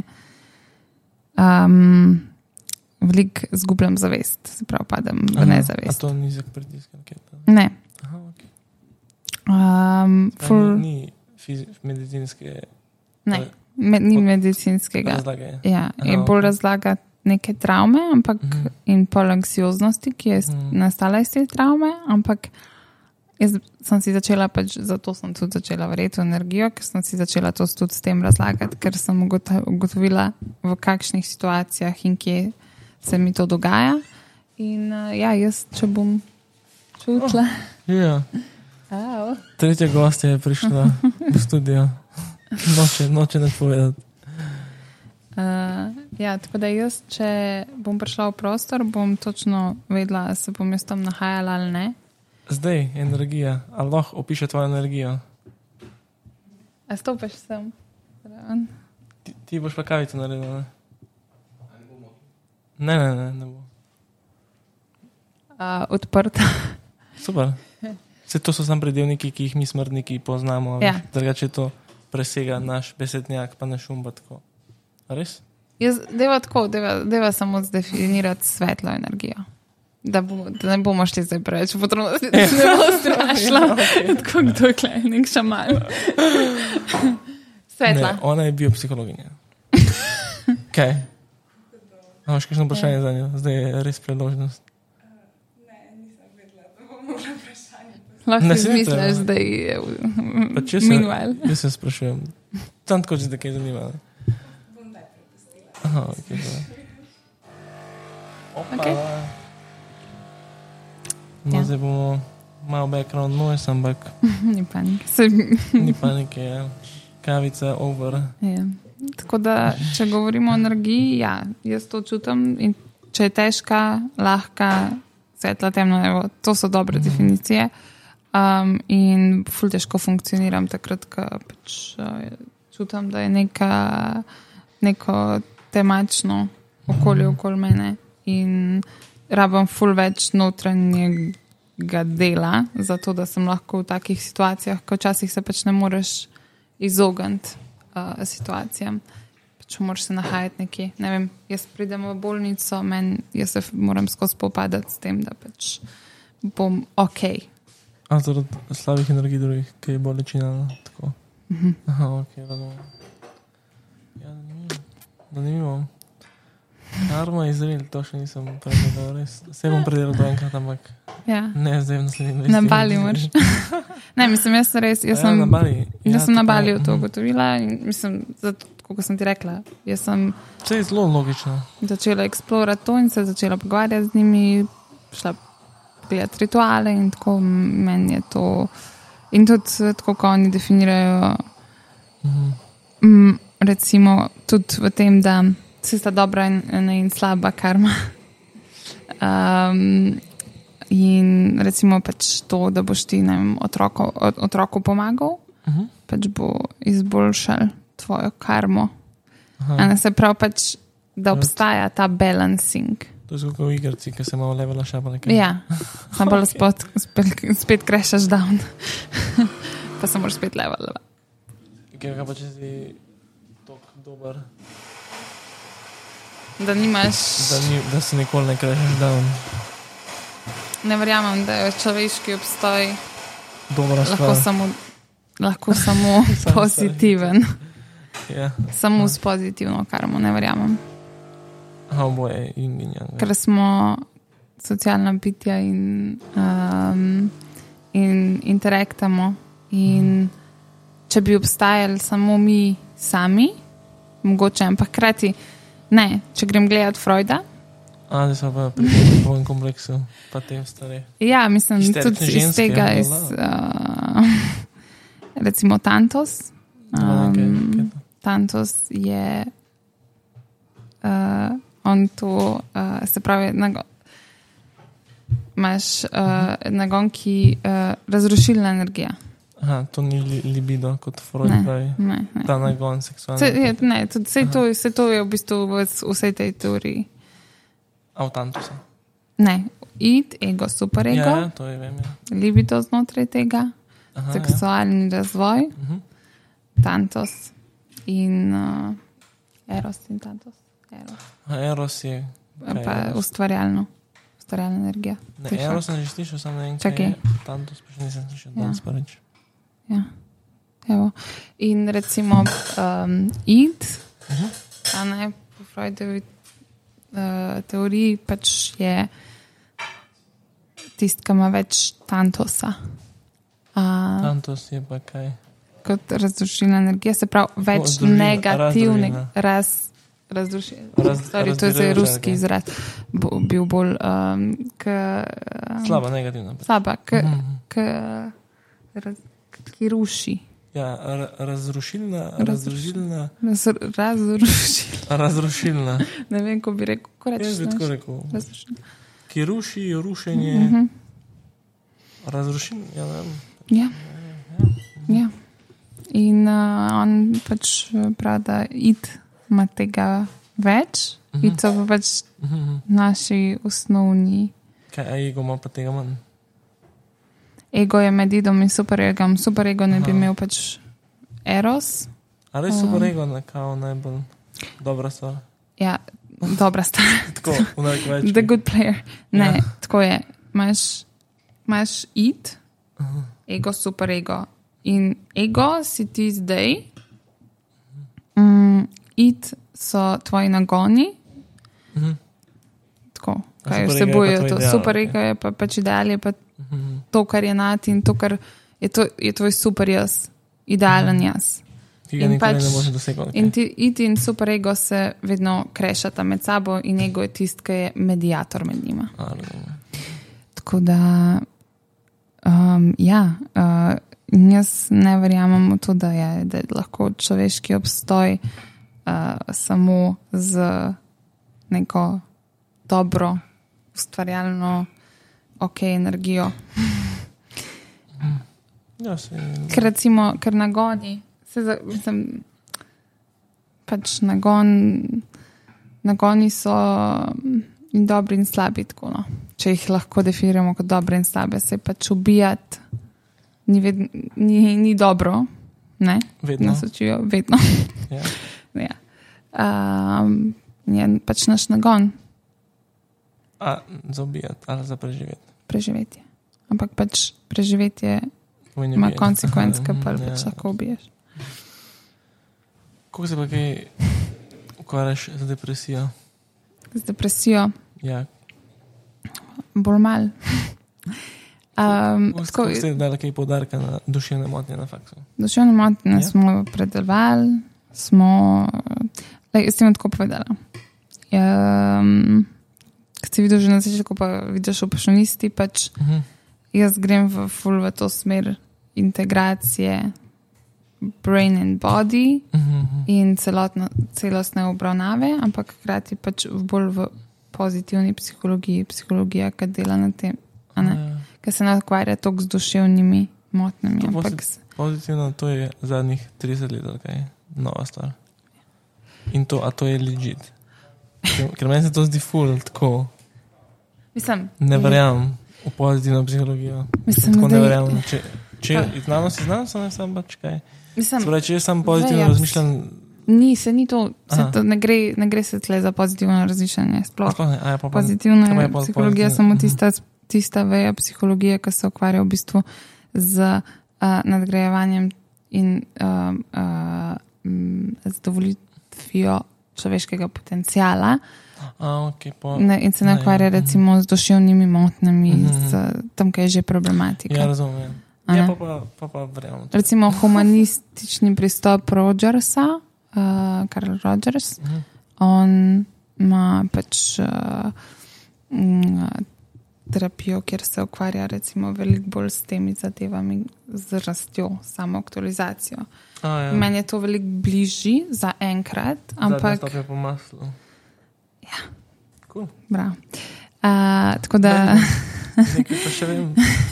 um, veliko zgubljam zavest, se pravi, padem v Aha, A nezavest. to ni nizek pritisk? Raketa. Ne. Aha, ok. Um, A ful, Ni, ni fizi, medicinske ne, me, ni medicinskega. razlage. Ja, Aha, in bolj ok. razlaga neke travme, ampak Mhm. in pol anksioznosti, ki je Mhm. nastala iz te travme, ampak jaz sem si začela, pač zato sem tudi začela verjeti v energijo, ker sem si začela to tudi s tem razlagati, ker sem ugota- ugotovila, v kakšnih situacijah in kje se mi to dogaja. In uh, ja, jaz, če bom čutila. Ja. Oh. Tretja gostja je prišla v studio. Noče, noče ne povedati. Uh, ja, tako da jaz, če bom prišla v prostor, bom točno vedela, ali se bom jaz tam nahajala ali ne. Zdaj, energija. Ali lahko opiše tvojo energijo? A stopiš sem? Zraven? Ti, ti boš pa kavico naredila, ne? Ne, ne, ne, ne bo. Uh, odprta. Super. Vse to so samo predelniki, ki jih mi smrtniki poznamo. Ja. Drugače to presega naš besednjak, pa naš um, pa tako. A res? Jaz deva tako, deva, deva samo zdefinirati svetlo energijo. Da, bo, da ne bomo šli zdaj preveč v podrobnosti, da se ne bo strašila. Tako kdo je klej, nek šaman. Svetla. Ne, ona je biopsihologinja. Kaj? A imaš kakšno vprašanje za njo? Zdaj je res priložnost. Lahko Ne, si saj ni izmisliš treba. zdaj. Pa če se, Meanwhile. jaz se sprašujem. Tam tako, če te kaj zanima. Aha, ok. Opa. Ok. No, Ja. zdaj bomo malo background noise, ampak Ni panike. Se, ni panike, ja. Kavica over. ja. Tako da, če govorimo o energiji, ja, jaz to čutim in če je težka, lahka, svetla, temna, evo, to so dobre Mhm. definicije. Um, in ful težko funkcioniram takrat, ko pač uh, čutim, da je neka, neko temačno okolje okoli mene in rabim ful več notranjega dela, zato da sem lahko v takih situacijah, ko včasih se pač ne moreš izogniti uh, situacijam. Pač moraš se nahajati nekje. Ne vem, jaz pridem v bolnico, men, jaz se moram skozi spopadati s tem, da pač bom ok. A zaradi slabih energij drugih, ki je bolečina, no, tako. Mhm. Aha, ok, razumem. Ja, zanimivo. Zanimivo. Karma Izrael, to še nisem pregledal, res. Se bom pregledal do enkrat, ampak Ja. ne zdaj v naslednjem Na Bali moraš. Ne, mislim, jaz sem res, jaz Ja, sem, na Bali. jaz sem na tako, Baliju to mhm. ugotovila in mislim, zato, kot sem ti rekla, jaz sem Vse je zelo logično. začela eksplorati to in se začela pogovarjati z njimi, šla gledati rituale in tako meni je to in tudi tako, ko oni definirajo Mhm. m, recimo tudi v tem, da se sta dobra in, in slaba karma. Um, in recimo pač to, da boš ti, ne vem, otroko, otroku pomagal, Mhm. pač bo izboljšal tvojo karmo. Aha. A ne se prav pač, da obstaja ta balancing. To je kot v igrci, ki se malo levela šapa nekaj. Ja, samo bolj spet, spet, spet crashaš down. Pa se moraš spet levelati. Kaj pa če si tok dober, Da nimaš, da, ni, da se nikoli ne crashaš down. ne verjamem, da je človeški obstoj Dobra lahko stvar. samo, lahko samo Samo pozitiven. Ja. Samo s pozitivno karmo, ne verjamem. Aha, oboje in in yang. Ker smo socialna bitja in, um, in interaktamo. In če bi obstajali samo mi sami, mogoče, ampak hkrati ne. Če grem gledat Freuda, A, zdaj smo pa pri tem kompleksu, pa tem stvari. ja, mislim, Histerične tudi iz ženske, tega, bla, iz, bla. uh, recimo Tantos. No, okay, Um, okay. Tantos je uh, on to, uh, se pravi, nago, imaš uh, nagon, ki uh, razrušilna energija. Aha, to ni li, libido, kot Freud Ne, pravi. ne, ne. Ta nagon seksualni. Se, je, ne, tudi, vse, to, vse to je v bistvu v vsej tej teoriji. Avtantusa. Ne, id, ego, superego, Ja, ja, to je, vem, ja. libido znotraj tega, Aha, seksualni razvoj, ja. Mhm. tantos in uh, eros in tantos. Eros. Aha, Eros je... kaj Pa je Eros? ustvarjalno, ustvarjalna energija. Ne, Tiho. Eros sem že slišal, samo ne vem, Čakaj. kaj je. Tantus pa še nisem slišal, Ja. danes pa reč. Ja. Evo. In recimo um, id, Mhm. a ne po Freudovi uh, teoriji, pač je tist, ki ima več tantosa. Uh, Tantus je pa kaj? kot razrušilna energija, se pravi več Razdružilna, negativne, razdružilna. raz, razrušilna. Raz- Sorry, to je zdaj razdružilna, ruski ok. izraz. Bo, bil bolj um, k, um, Slaba, negativna. slaba, k, Mhm. k, raz, ki ruši. Ja, ra- razrušilna, Razruš- razrušilna, Raz, razrušilna. razrušilna. Ne vem, ko bi rekel, ko Jaz rečeš. bi tako znaš? rekel. Razrušilna. Ki ruši, rušenje, Mhm. razrušilna, ja, ne vem. Ja. Ja. In uh, on pač pravi, da id ima tega več, Mhm. id so pa pač Mhm. naši osnovni. Kaj, a ego ima pa tega manj? Ego je med idom in superegom. Superego ne bi Aha. imel pač eros. A res Um. super ego nekao najbolj dobra stvar. Ja, dobra stvar. Tako, v narekovačkih. The good player. Ne, Ja. tako je. Imaš, imaš id, Aha. ego, superego. In ego si ti zdaj, mm, id so tvoji nagoni, Mhm. tako, A kaj superego je pa vsebujejo tvoj to. ideal, Super ok. ego je pa pač ideal, je pa Mhm. to, kar je nad in to, kar je, to, je tvoj super jaz, idealen jaz. Ki ga In nikoli pač- ne boš dosegel. In ti, iti in superego se vedno krešata med sabo in ego je tist, ki je mediator med njima. A, razumem. Tako da, um, ja, uh, in jaz ne verjamem v to, da je, da je lahko človeški obstoj uh, samo z neko dobro, ustvarjalno, ok energijo. Ja, se, Ker recimo, ker nagoni, se za, mislim, pač nagon, nagoni so in dobri in slabi, tako no. Če jih lahko definiramo kot dobre in slabe, se pač ubijati ni, ved, ni, ni dobro, ne? vedno. Nas učijo, vedno. Ja. ja. Um, je pač naš nagon, A, za ubijati ali za preživeti. preživetje. Ampak pač preživetje Pomeni ima ubijati. konsekvence, Mhm, pa ja. pač lahko ubiješ. Kako se pa kaj ukvarjaš z depresijo? Z depresijo Ja. bolj mal. Um, Kako ste dali kaj poudarka na duševne motnje na faksu? Duševne motnje Ja. smo predelovali, smo, lej, jaz sem tako povedala. Um, Kad si videl že na začetku, pa vidiš opešonisti, pač Mhm. jaz grem v ful v to smer integracije brain and body Mhm. in celotno, celostne obravnave, ampak hkrati pač v bolj v pozitivni psihologiji, psihologija, ki dela na tem, a ne? Ja. Ker se ne ukvarja toliko z duševnimi motnjami, To ampak posi- s- Pozitivno, to je zadnjih trideset let, ali kaj? Nova stvar. In to, a to je legit. Ker, ker meni se to zdi ful, tako. mislim, Ne verjamem v pozitivno psihologijo. Mislim, tako da ne je- verjamem. Če, če Pa- znanost je znanost, ne sam pač kaj. mislim, Spravi, če jaz sam pozitivno Zdaj, ja, razmišljam, Ni, se ni to, se Aha. to ne, gre, ne gre se tle za pozitivno razmišljanje. Sploh. sploh ne, a je pa pa. Pozitivna kaj je pa psihologija je pozitivno? samo Mhm. tista, tista veja psihologije, ki se ukvarja v bistvu z uh, nadgrajevanjem in uh, uh, m, zadovoljitvijo človeškega potencijala. A, ok, po. Ne, in se ne Ne, ukvarja mhm. recimo z duševnimi motnjami, Mhm. z tam, kaj je že problematika. Ja, razumem. A Ja, ne? pa pa, pa, pa verjamem. Recimo humanistični pristop Rogersa, uh, Carl Rogers, Mhm. on ima pač uh, m, terapijo, kjer se ukvarja recimo veliko bolj s temi zadevami, z rastjo, samo aktualizacijo. A, ja. Meni je to veliko bližji za enkrat, ampak Zadnja stopnja po maslu. Ja. Cool. prav. Uh, tako da... Nekaj pa še vem.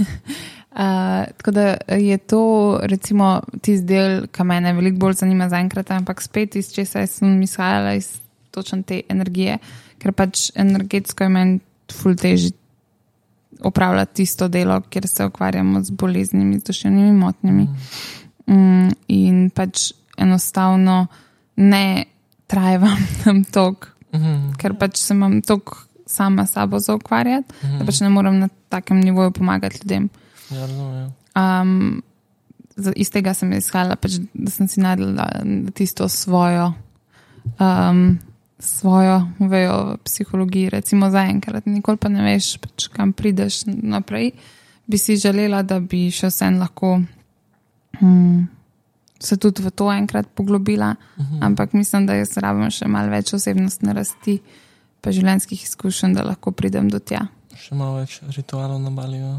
Uh, tako da je to recimo tisti del, ki mene veliko bolj zanima zaenkrat, ampak spet iz česa sem izhajala iz točno te energije, ker pač energetsko je meni ful teži opravljati tisto delo, kjer se ukvarjamo z boleznimi, z duševnimi motnjami. Mm, in pač enostavno ne trajevam tam tok, Mhm. ker pač se imam tok sama sabo za ukvarjati, Mhm. da pač ne morem na takem nivoju pomagati ljudem. Ja, razumem. Um, z- iz tega sem izhajala, pač, da sem si najdela tisto svojo, um, svojo vejo v psihologiji, recimo zaenkrat. Nikoli pa ne veš, pač, kam prideš naprej. Bi si želela, da bi še vsem lahko um, se tudi v to enkrat poglobila, Mhm. ampak mislim, da jaz rabim še malo več osebnostne rasti, pa življenjskih izkušenj, da lahko pridem do tja. Še malo več ritualov na Baliju.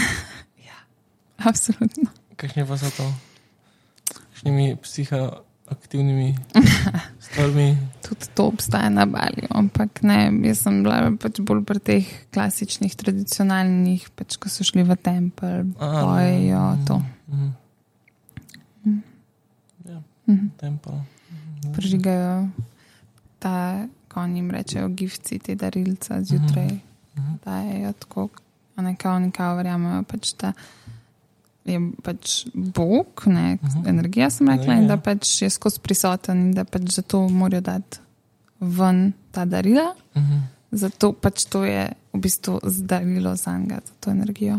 Absolutno. Kakšne pa so to? Kakšnimi psihoaktivnimi stvarmi? Tudi to obstaja na Baliju, ampak ne, jaz sem bila pač bolj pri teh klasičnih, tradicionalnih, pač ko so šli v tempelj, A, bojejo to. Mhm. Mhm. Ja, Mhm. tempel. Prižigajo ta, ko jim rečejo gifci, te darilca zjutraj, Mhm. dajejo tako, a ne kao, ne kao, verjamejo pač, da je pač Bog, ne, Mhm. energija sem rekla, in Energija. da pač je skozi prisoten in da pač zato morajo dati ven ta darila. Mhm. Zato pač to je v bistvu zdarilo za njega, za to energijo.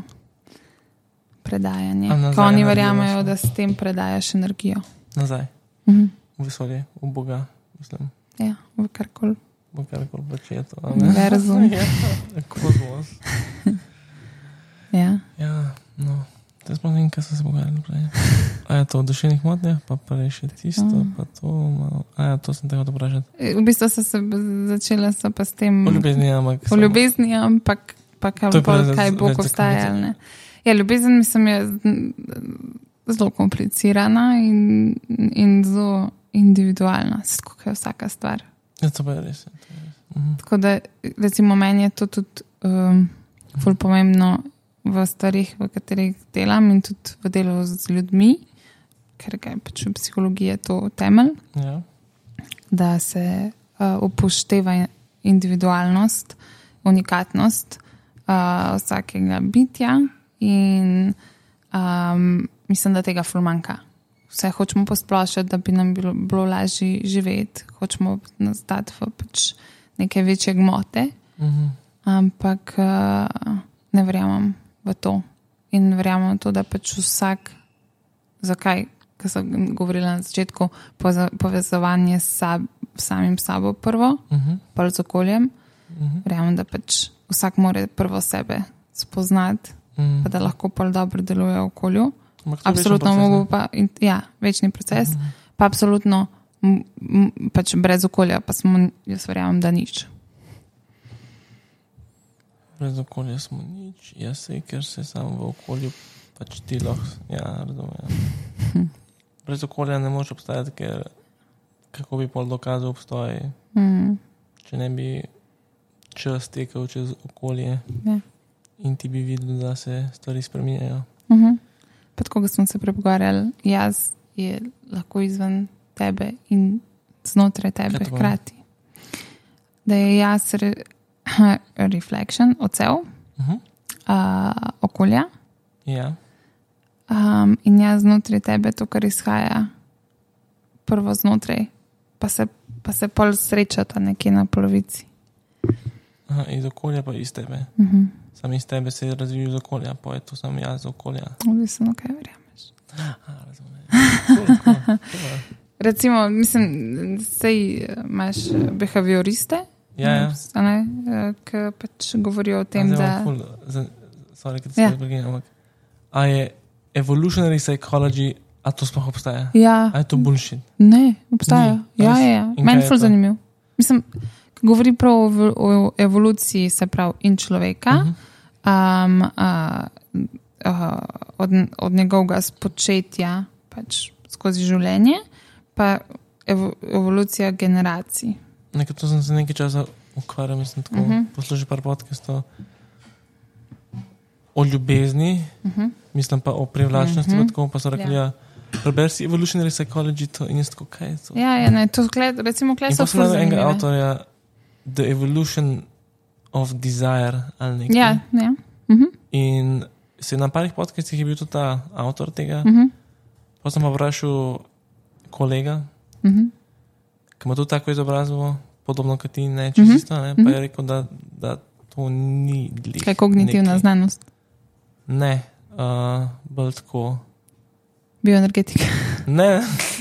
Predajanje. A nazaj Ko oni energijo verjamejo, daš, ne? da s tem predajaš energijo. Nazaj, Mhm. v vesolje, v Boga, mislim. Ja, v karkoli. V karkoli pač je to. a ne? Univerzum. Ja, kozmos. Ja. Ja, no. Zdaj smo nekaj kaj sem se pogajal prej? A je to v duševnih motnjah, pa prej še tisto, mm. pa to malo. A ja, to sem te hotel vprašati. V bistvu so se začela so pa s tem... V ljubezni, ampak... V ljubezni, ampak pa kaj, bolj, kaj bo obstaja, ali ne. Ja, ljubezen mislim je zelo komplicirana in, in zelo individualna, tako je vsaka stvar. Ja, to pa je res. To je res. Mhm. Tako da, recimo, meni je to tudi um, ful pomembno v stvarih, v katerih delam in tudi v delu z ljudmi, ker je pač v psihologiji to temelj, ja. Da se uh, upošteva individualnost, unikatnost uh, vsakega bitja in um, mislim, da tega ful manjka. Vse hočemo posplošati, da bi nam bilo, bilo lažje živeti, hočemo nastati v pač neke večje gmote, Mhm. ampak uh, ne verjamem v to. In verjamem to, da pač vsak, zakaj, ko sem govorila na začetku, poza, povezovanje s sab, samim sabo prvo, Mhm. pa z okoljem, Mhm. verjamem, da pač vsak mora prvo sebe spoznati, Mhm. pa da lahko pol dobro deluje v okolju. Ampak to je Absolutno večji proces, mogo ne? pa, in, ja, večni proces, pa absolutno m, m, pač brez okolja, pa smo, jaz verjamem, da nič. Brez okolja smo nič, jaz sej, ker se samo v okolju pač ti lahko, ja, razumem. Brez okolja ne moreš obstajati, ker kako bi pol dokazal obstoj, Mm, če ne bi čas tekel čez okolje ja. in ti bi videl, da se stvari spreminjajo. Uh-huh. Pa tako, ko smo se prepogovarjali, jaz je lahko izven tebe in znotraj tebe Kaj to hkrati. Da je jaz re, reflection, odsev Mhm. uh, okolja Ja, um, in jaz znotraj tebe to, kar izhaja prvo znotraj, pa se, pa se pol srečata nekje na polovici. aha, iz okolja pa iz tebe. Uh-huh. Sam iz tebe se je razvil iz okolja, pa je to sam jaz iz okolja. Odvisno, kaj verjameš. Aha, razumem. Cool, cool, cool. Recimo, mislim, sej imaš behavioriste, Ja, ja. ki pač govorijo o tem, Zdaj da... imam ful, za- sorry, ker se Ja. ja. prekinjam, ampak a je evolutionary psychology, a to sploh obstaja? Ja, A je to bullshit? ne, obstajajo. Ni. Ja, Res? ja, ja. In Meni kaj je ful to? zanimiv. Mislim, ko govori prav o, evo- o evoluciji, se pravi, in človeka, Mhm. um, uh, uh, od, od njegovega spočetja pač skozi življenje, pa evo, evolucija generacij. Nekaj, to sem se nekaj časa ukvarjal, mislim, tako uh Mhm. -huh. poslušal par podcastov o ljubezni, Uh -huh. mislim pa o privlačnosti, Mhm. uh -huh. tako pa so rekli, Ja. ja, preber si evolutionary psychology, to in jaz tako, kaj je to? Ja, ja, ne, to kle, recimo, kle In so pa sem ful najdel enega zanimive. avtorja, The Evolution of Desire, ali nekaj. Ja, ja. Uh -huh. In se na parih podcastih je bil tudi ta avtor tega, Uh -huh. pa sem pa vprašal kolega, Uh -huh. ki ima tudi tako izobrazbo, podobno kot ti, ne čisto, Mhm. isto, ne, pa je rekel, da, da to ni glih. Kaj je kognitivna neki- znanost? Ne, uh, bolj tako. Bioenergetika. Ne,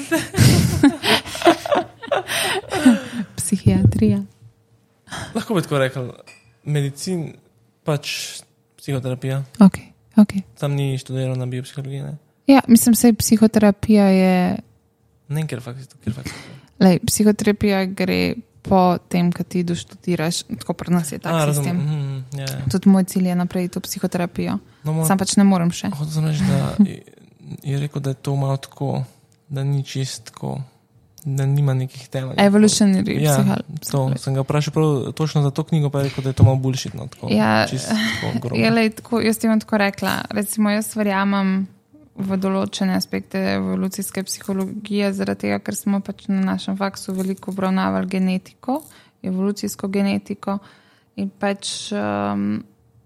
Psihiatrija. lahko bi tako rekel, medicin, pač psihoterapija. Ok, ok. Tam ni študiral na biopsihologiji, ne? Ja, mislim, da psihoterapija je. Ne, ker fakt, ker fakt. Lej, psihoterapija gre po tem, kaj ti doštudiraš, tako pri nas je tak A, sistem. razumem. Mm, ja, ja. Tudi moj cilj je naprej to psihoterapijo. No, mo- Sam pač ne morem še. hotel sem reči, da je, je rekel, da je to malo tako, da ni čist tako, da nima nekih temeljev. Evolutionary Ja, psychology. to sem ga vprašal prav točno za to knjigo, pa je rekel, da je to malo bullshit, no, tako, Ja, čist tako grobo. Je, lej, tako, jaz ti bom tako rekla. Recimo, jaz verjamem v določene aspekte evolucijske psihologije, zaradi tega, ker smo pač na našem faksu veliko obravnavali genetiko, evolucijsko genetiko in pač um,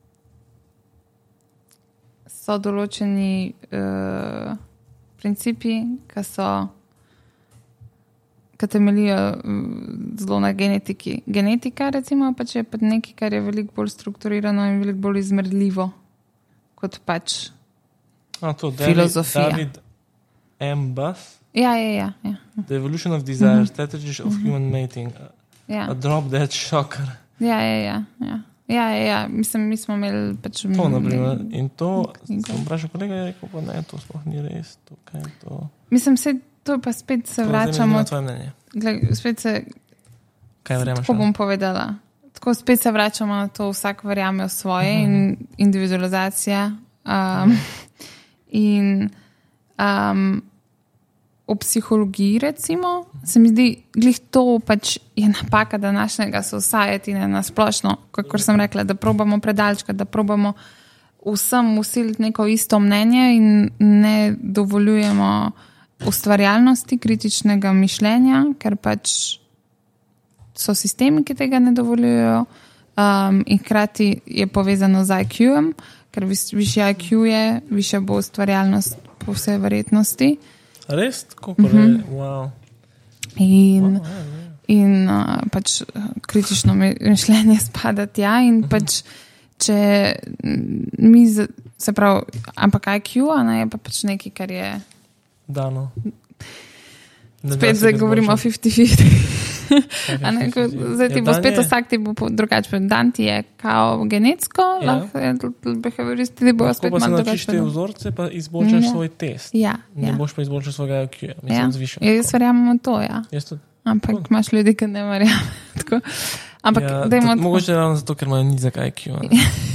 so določeni uh, principi, ki so ki temeljijo mm, zelo na genetiki. Genetika, recimo, pač je pač nekaj, kar je veliko bolj strukturirano in veliko bolj izmerljivo kot pač. A, to, David, filozofija. David M. Buss, Ja, ja, ja. ja. The Evolution of Desire, Strategies of Human Mating, ja. a Drop Dead Shocker. Ja, ja, ja, ja. ja, ja, mislim, mi smo imeli pač... To, naprimer, in to, sem vprašal kolega, je rekel, pa ne, to sploh ni res, to, kaj je to. Mislim, se, to pa spet se To vračamo... zdaj me zanima tvoje mnenje. Gled, spet se... Kaj verjameš? Tako bom povedala. Tako spet se vračamo na to, vsak verjame v svoje Mhm. in individualizacija. Um, in um, v psihologiji, recimo, se mi zdi, glih to pač je napaka današnjega society na splošno, kakor sem rekla, da probamo predalčka, da probamo vsem usiliti neko isto mnenje in ne dovoljujemo ustvarjalnosti, kritičnega mišljenja, ker pač so sistemi, ki tega ne dovoljujejo, um, in hkrati je povezano z I Q-em, ker višji I Q je, višja bo ustvarjalnost po vsej verjetnosti. Res? Tako, ko mm-hmm. je, wow. In, Wow, ja, ja. in uh, pač kritično mišljenje spada tja in Mhm. pač če mi, z- se pravi, ampak I Q, a ne, je pa pač nekaj, kar je, Dano. Ne da spet se zdaj ga govorimo o izboljšati. fifty fifty. Kaj A ne, je ko, fifty-fifty? zdaj ti Ja, bo dan spet je- vsak ti bo po- drugače. Dan ti je kao genetsko, Ja. lahko je behavioristi ti bojo Lahko spet pa se malo naučiš te drugače. vzorce, pa izboljšaš Ja. svoj test. Ja, Ne ja. boš pa izboljšal svojega I Q-ja, mislim, Ja. zvišal. Ja, jaz verjamem v to, ja. Jaz tudi. Ampak Cool. imaš ljudi, ki ne verjamejo. Tako. Ampak ja, dajmo to- tako. mogoče ravno zato, ker imajo nizek I Q. a ne.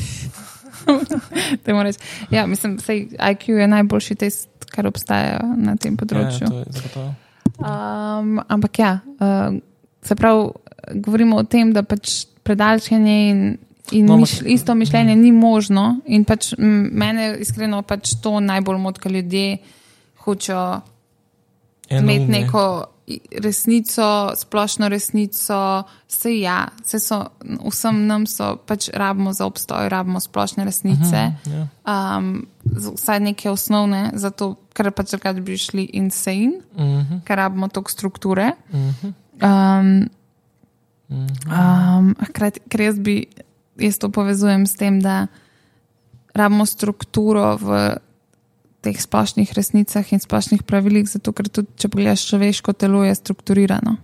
Dajmo reči. Ja, mislim, sej I Q je najboljši test, kar obstaja na tem Ja, področju. to je zagotovo. Um, ampak ja, uh, se pravi, govorimo o tem, da pač predalčenje in, in No, no, ampak- mišl, isto mišljenje ni možno in pač m, mene iskreno pač to najbolj motka ljudje hočejo imeti Enoumje. neko i- resnico, splošno resnico, se ja, se so, vsem nam so, pač rabimo za obstoj, rabimo splošne resnice, Mhm, ja. um, z- vsaj neke osnovne, zato, ker pač takrat bi šli insane, Mhm, ker rabimo toliko strukture. mhm, Um, mhm. um, hkrati, ker jaz bi, jaz to povezujem s tem, da rabimo strukturo v teh splošnih resnicah in splošnih pravilih, zato ker tudi, če pogledaš, človeško telo je strukturirano.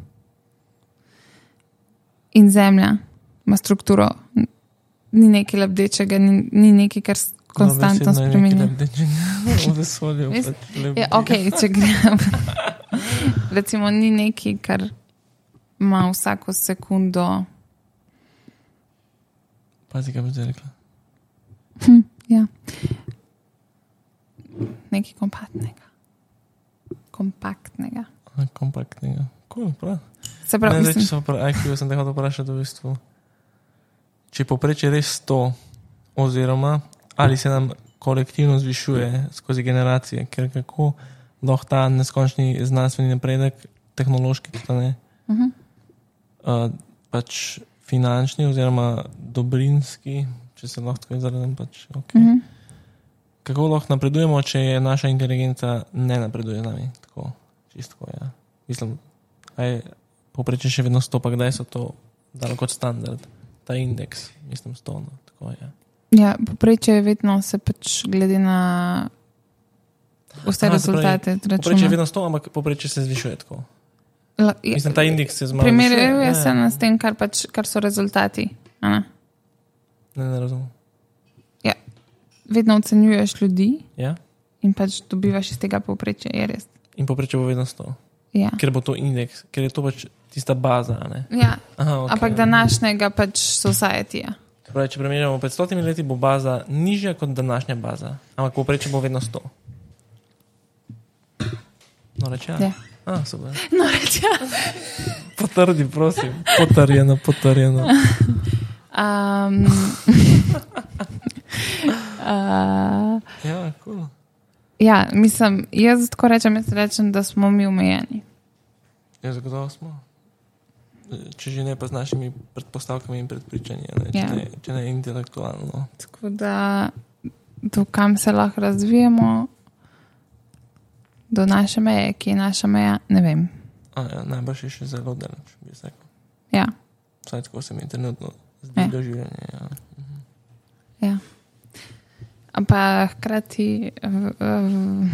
In zemlja ima strukturo. Ni nekaj lebdečega, ni, ni nekaj, kar s- konstantno spremenja. V vesolju. Res? pač lebdi. Ja, ok, če grem. Recimo, ni nekaj, kar ima vsako sekundo. Pazi, kaj bi zdaj rekla. Ja. Nekaj kompaktnega. Kompaktnega. A, Kompaktnega. Cool, prav. Se Ne, pravi, zdaj, če mislim, sem pri I Q, sem te hotel vprašati v bistvu. Če poprečje res sto, oziroma ali se nam kolektivno zvišuje skozi generacije, ker kako lahko ta neskončni znanstveni napredek, tehnološki, tudi ne, uh-huh. uh, pač finančni oziroma dobrinski, če se lahko tako izrazim, pač ok. Uh-huh. Kako lahko napredujemo, če je naša inteligenca ne napreduje z nami? Tako, čisto tako, ja. Mislim, aj poprečje še vedno sto, pa kdaj so to dali kot standard, ta indeks, mislim sto, no, tako, ja. Ja, poprečje je vedno se pač glede na vse Aha, se rezultate Poprečje je računa. vedno sto, ampak poprečje se zvišuje tako. La- ja, Mislim, ta indeks se zmanjšuje. Primerjuje se ja. nas s tem, kar, pač, kar so rezultati. a Ne? Ne, ne razumem. Ja. Vedno ocenjuješ ljudi Ja? in pač dobivaš iz tega povprečja, je res. In poprečje bo vedno sto. Ja. Ker bo to indeks, ker je to pač tista baza, a ne? Ja, Aha, okay. ampak današnjega pač society-ja. Pravi, če primerjamo pred stotimi leti, bo baza nižja kot današnja baza, ampak poprečje bo vedno sto. No, reče, ja. Ja. A, super. No, reče. Potrdi, prosim. Potrjeno, potrjeno. Um, uh, Ja, cool. ja, mislim, jaz tako rečem, jaz rečem, da smo mi omejeni. Ja, zagotovo smo. Če že ne pa z našimi predpostavkami in predpričanji, ne? Če, Ja. ne, če ne intelektualno. Tako da do kam se lahko razvijemo, do naše meje, ki je naša meja, ne vem. A, ja, najbrž je še zelo daleč, bi se rekel. Ja, Vsaj tako se mi trenutno zdi Ja. doživljanje. Ja. ja. Ampak hkrati uh, uh,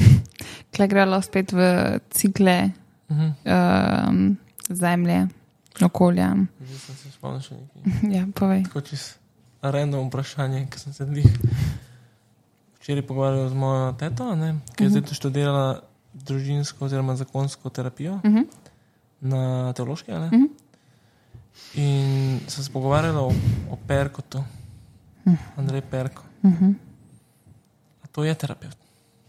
kle grelo spet v cikle Mhm. um, zemlje. okolja. Zdaj sem se spomnil še nekaj. Ja, povej. Tako čez random vprašanje, ker sem se dlih včeraj pogovarjal z mojo teto, ne, ki je zdaj tu študirala družinsko oziroma zakonsko terapijo Uh-huh. na teološki, ne? Mhm. In sem se pogovarjala o, o Perkotu, Andrej Perko. Uh-huh. A to je terapeut.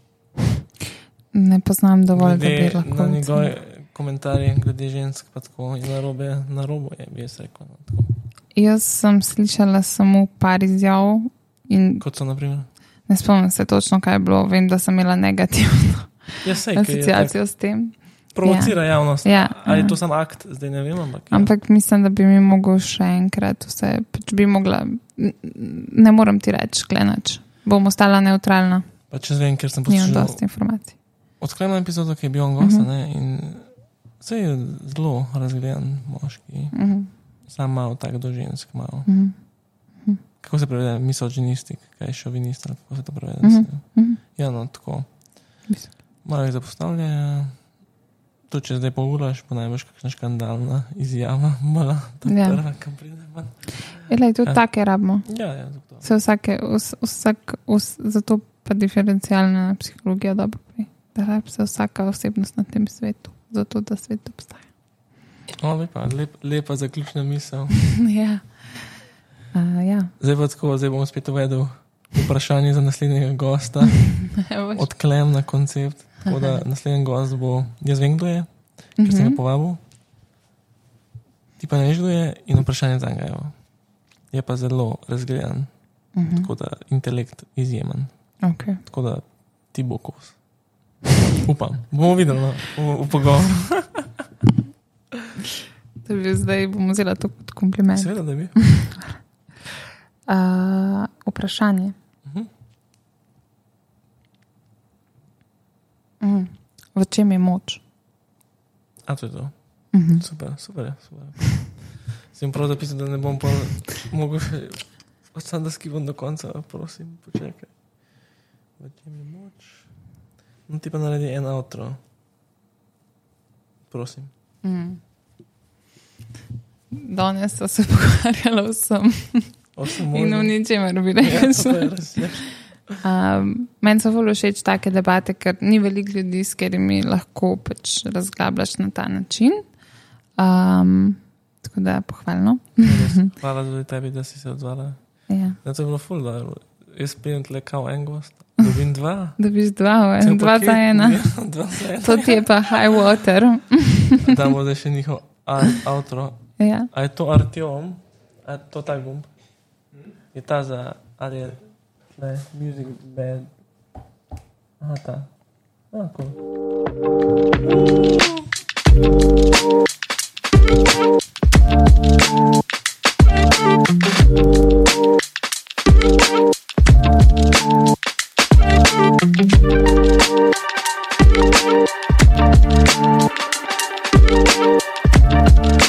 Ne poznam dovolj, da bi Glede lahko. na njegove komentarje, glede žensk, pa tako in narobe, narobo je, bi jaz rekel. No, tako. Jaz sem slišala samo par izjav in Kot so, naprimer. ne spomnim se točno, kaj je bilo. Vem, da sem imela negativno Ja, sej, ker je tak, asociacijo s tem. provocira ja. javnost. Ja, Ali ja. je to sam akt, zdaj ne vem, ampak. Ja. Ampak mislim, da bi mi mogel še enkrat vse, pač bi mogla, n- ne morem ti reči, gledač. Bom ostala neutralna, Pa če vem, ker sem nimam poslušal dosti informacij. odklenjeno epizodo, ki je bil on gost, Mhm. uh -huh. ne, in sej je zelo razgledan moški, Uh-huh. sam malo tak do žensk, malo. Uh-huh. Kako se prevede? Misoginistik, kaj je šovinist, ali kako se to prevede? Mhm. Uh Uh-huh. Ja, no, tako. Mislim. Malo jih zapostavlja. To, če zdaj pogulaš, pa najboljš kakšna škandalna izjava, mala, ta Ja. prva, kam pride ven. Elej, tudi Ja. take rabimo. Ja, ja, zato. Se vsake, vs, vsak, vs, zato pa diferencialna psihologija dobro pri. Da rab se vsaka osebnost na tem svetu, zato da svet obstaja. O, lepa, lep, lepa zaključna misel. ja. Uh, ja. Zdaj pa tako, zdaj bom spet uvedel vprašanje za naslednjega gosta. Odklem na koncept. Tako da naslednji gost bo, jaz vem, kdo je, ker sem ga povabil. Ti pa ne veš, kdo je in vprašanje za njega. Je pa zelo razgledan, Uh-huh. tako da intelekt izjemen. Okay. Tako da ti bo kos. Upam. Bomo videli no, v, v pogovoru. To bi zdaj bom vzela to kot kompliment. Seveda, da bi. Uh, vprašanje. Uh-huh. Mm. V čem je moč? A to je to. Uh-huh. Super, super je. Super. Sem prav zapisal, da ne bom pa mogel še sam da skivam do konca, prosim, počakaj. V čem je moč? No ti pa naredi en outro. Prosim. Mm. Danes so se pogovarjala vsem Osem in v možnih. ničemer bi Ja, rekla. to je res, ja. Um, meni so zelo všeč take debate, ker ni veliko ljudi, s katerimi lahko pač razglabljaš na ta način. Um, tako da pohvalno. Hvala tudi tebi, da si se odzvala. Ja. Ja, to je bilo ful, da jaz prijem tle kao en gost, dobim dva. Dobiš dva, Cel en, dva paket, za ena. Ja, dva za ena. To ti je pa high water. Damo zdaj še njihov ar- outro. Ja. A je to Artyom? A je to tak gumb? Je ta za, ali je tle, music bed? Aha, ta. A, cool.